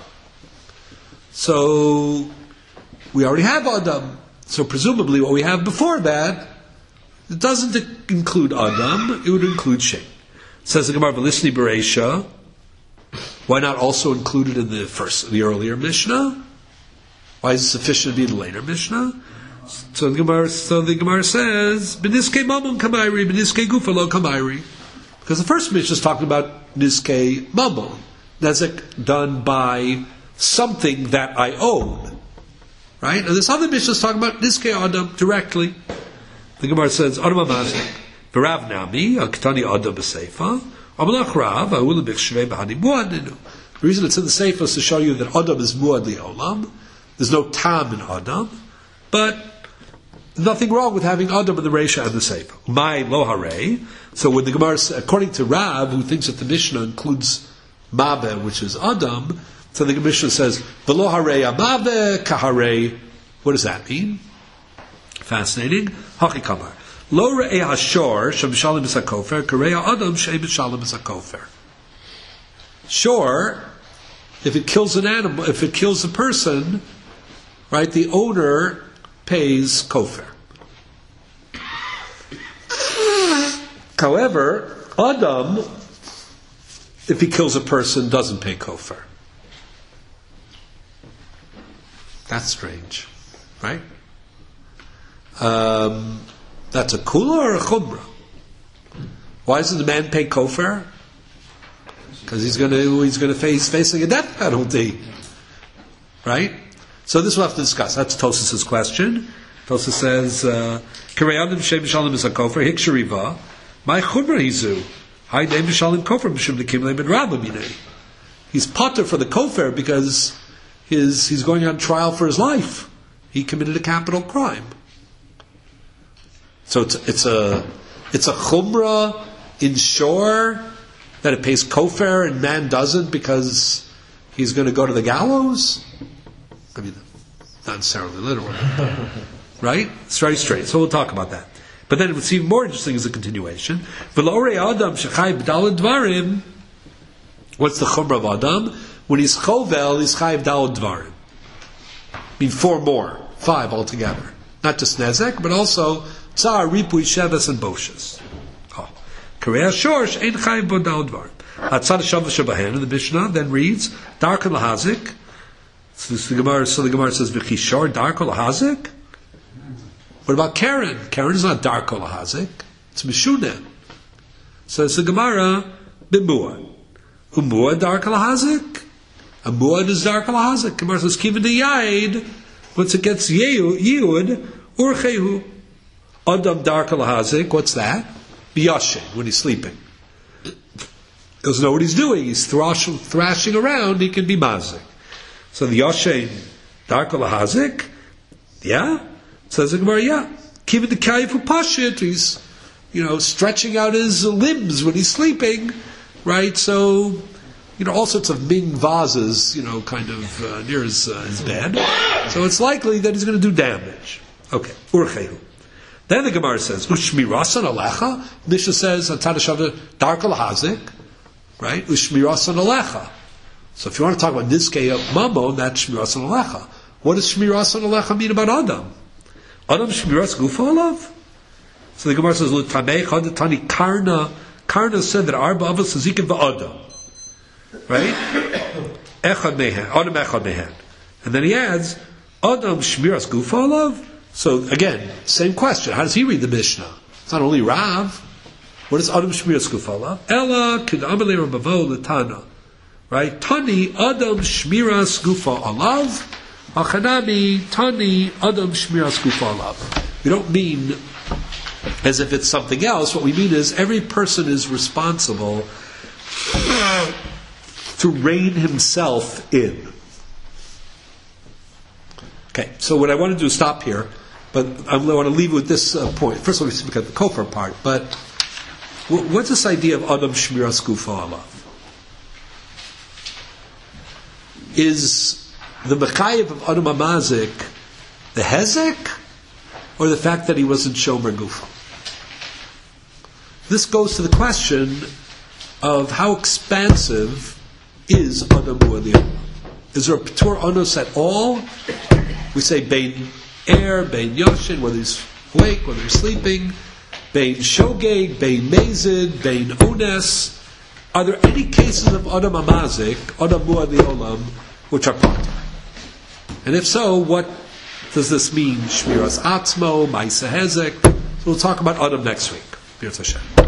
So we already have Adam. So presumably what we have before that, it doesn't include Adam, it would include Shem. Says the Gemara V'Lisni Bereisha, why not also include it in the first, the earlier Mishnah? Why is it sufficient to be in the later Mishnah? So the Gemara, so the Gemara says, B'niskei Mamun Kamairi, B'niskei Gufalo Kamairi. Because the first Mishnah is talking about Niskei Mamun. Nezek done by something that I own. Right? And this other Mishnah is talking about Niskei Adam directly. The Gemara says, Adam Amazik, V'rav Nami, Aktani Adam B'Seifa, Amalach Rav, Ahul B'Chshvei B'Hani Muadinu. The reason it's in the Seifa is to show you that Adam is Muad Li'olam. There's no Tam in Adam. But nothing wrong with having Adam in the Reisha and the Seifa. My Lo Harei. So when the Gemara, according to Rav, who thinks that the Mishnah includes Mabeh, which is Adam, so the Mishnah says, V'lo harei amave kaharei. What does that mean? Fascinating. Haki kamar. Lo re'eh hashor shem b'shalom b'sakofer karei ha'adam shem b'shalom b'sakofer. Sure, if it kills an animal, if it kills a person, right, the owner pays kofer. However, Adam, if he kills a person, doesn't pay kofer. That's strange, right? Um, that's a kula or a chumrah? Why doesn't the man pay kofer? Because he's going to he's going to face facing a death penalty, right? So this we'll have to discuss. That's Tosas's question. Tosa says, "Karei adam shem b'shalom is a kofer hikshariva. My chumrah hizu. Hi name b'shalom kofer b'shum nekim leim and rabba minei. He's potter for the kofer because His, he's going on trial for his life. He committed a capital crime. So it's, it's a it's a chumrah in shore that it pays kofer and man doesn't because he's going to go to the gallows. I mean, not necessarily literally, right? It's very strange. So we'll talk about that. But then what's even more interesting is the continuation. V'lo adam shechai b'dalad dvarim. What's the chumrah of Adam? When he's chovel, he's chayiv dalad dvarim. I mean, four more, five altogether. Not just nezek, but also tsar, ripui, sheves, and boshes. Oh, karei shorsh ain't chayiv bo dalad dvarim. Atzad shav shabahan, and the Mishnah then reads darkol lahazik. So the Gemara, so the Gemara says v'chishor darkol lahazik. What about Karen? Karen is not darkol lahazik. It's mishuneh. So it's the Gemara b'muad. Umuad darkol lahazik. A muad is dark al-hazik. Gemara says, "Kiven the yaid." Once it gets yud, urchehu. Adam dark al-hazik. What's that? Biyashin, when he's sleeping. He doesn't know what he's doing. He's thrashing, thrashing around. He can be mazik. So the yashin dark al-hazik. Yeah, says the Gemara. Yeah, kiven the kayifu pashit. He's, you know, stretching out his limbs when he's sleeping, right? So you know, all sorts of Ming vases, you know, kind of uh, near his, uh, his bed. So it's likely that he's going to do damage. Okay, urchehu. Then the Gemara says, ushmirasan alecha. Mishnah says, atadashava darkal hazik, right? Ushmirasan alecha. So if you want to talk about niskei mamon, that's shmirasan alecha. What does shmirasan alecha mean about Adam? Adam shmiras gufa alav? So the Gemara says, l'tamei chadatani karna. Karna said that arba avos hazikim va'adam. Right? Echad mehen. Adam echad mehen. And then he adds, Adam shmiras gufa alav. So again, same question. How does he read the Mishnah? It's not only Rav. What is Adam shmiras gufa alav? Ella kid amalei rabavo l'tana. Right? Tani Adam shmiras gufa alav. Achanami tani Adam shmiras gufa alav. We don't mean as if it's something else. What we mean is every person is responsible to rein himself in. Okay, so what I want to do is stop here, but I want to leave with this uh, point. First of all, we speak at the kofar part, but what's this idea of Adam Shmiras Gufa Alav? Is the Mechayev of Adam Amazik the Hezek, or the fact that he wasn't Shomer Gufa? This goes to the question of how expansive is Adam U'Eliyah. Is there a P'tur Anos at all? We say Bein Er, Bein Yoshin, whether he's awake, whether he's sleeping, Bein Shogeg, Bein Mezid, Bein Ones. Are there any cases of Adam Amazik, Adam U'Eliyah, which are part? And if so, what does this mean? Shmiras Atzmo, Maisa Hezek. So we'll talk about Adam next week. B'Yirtzeh Hashem.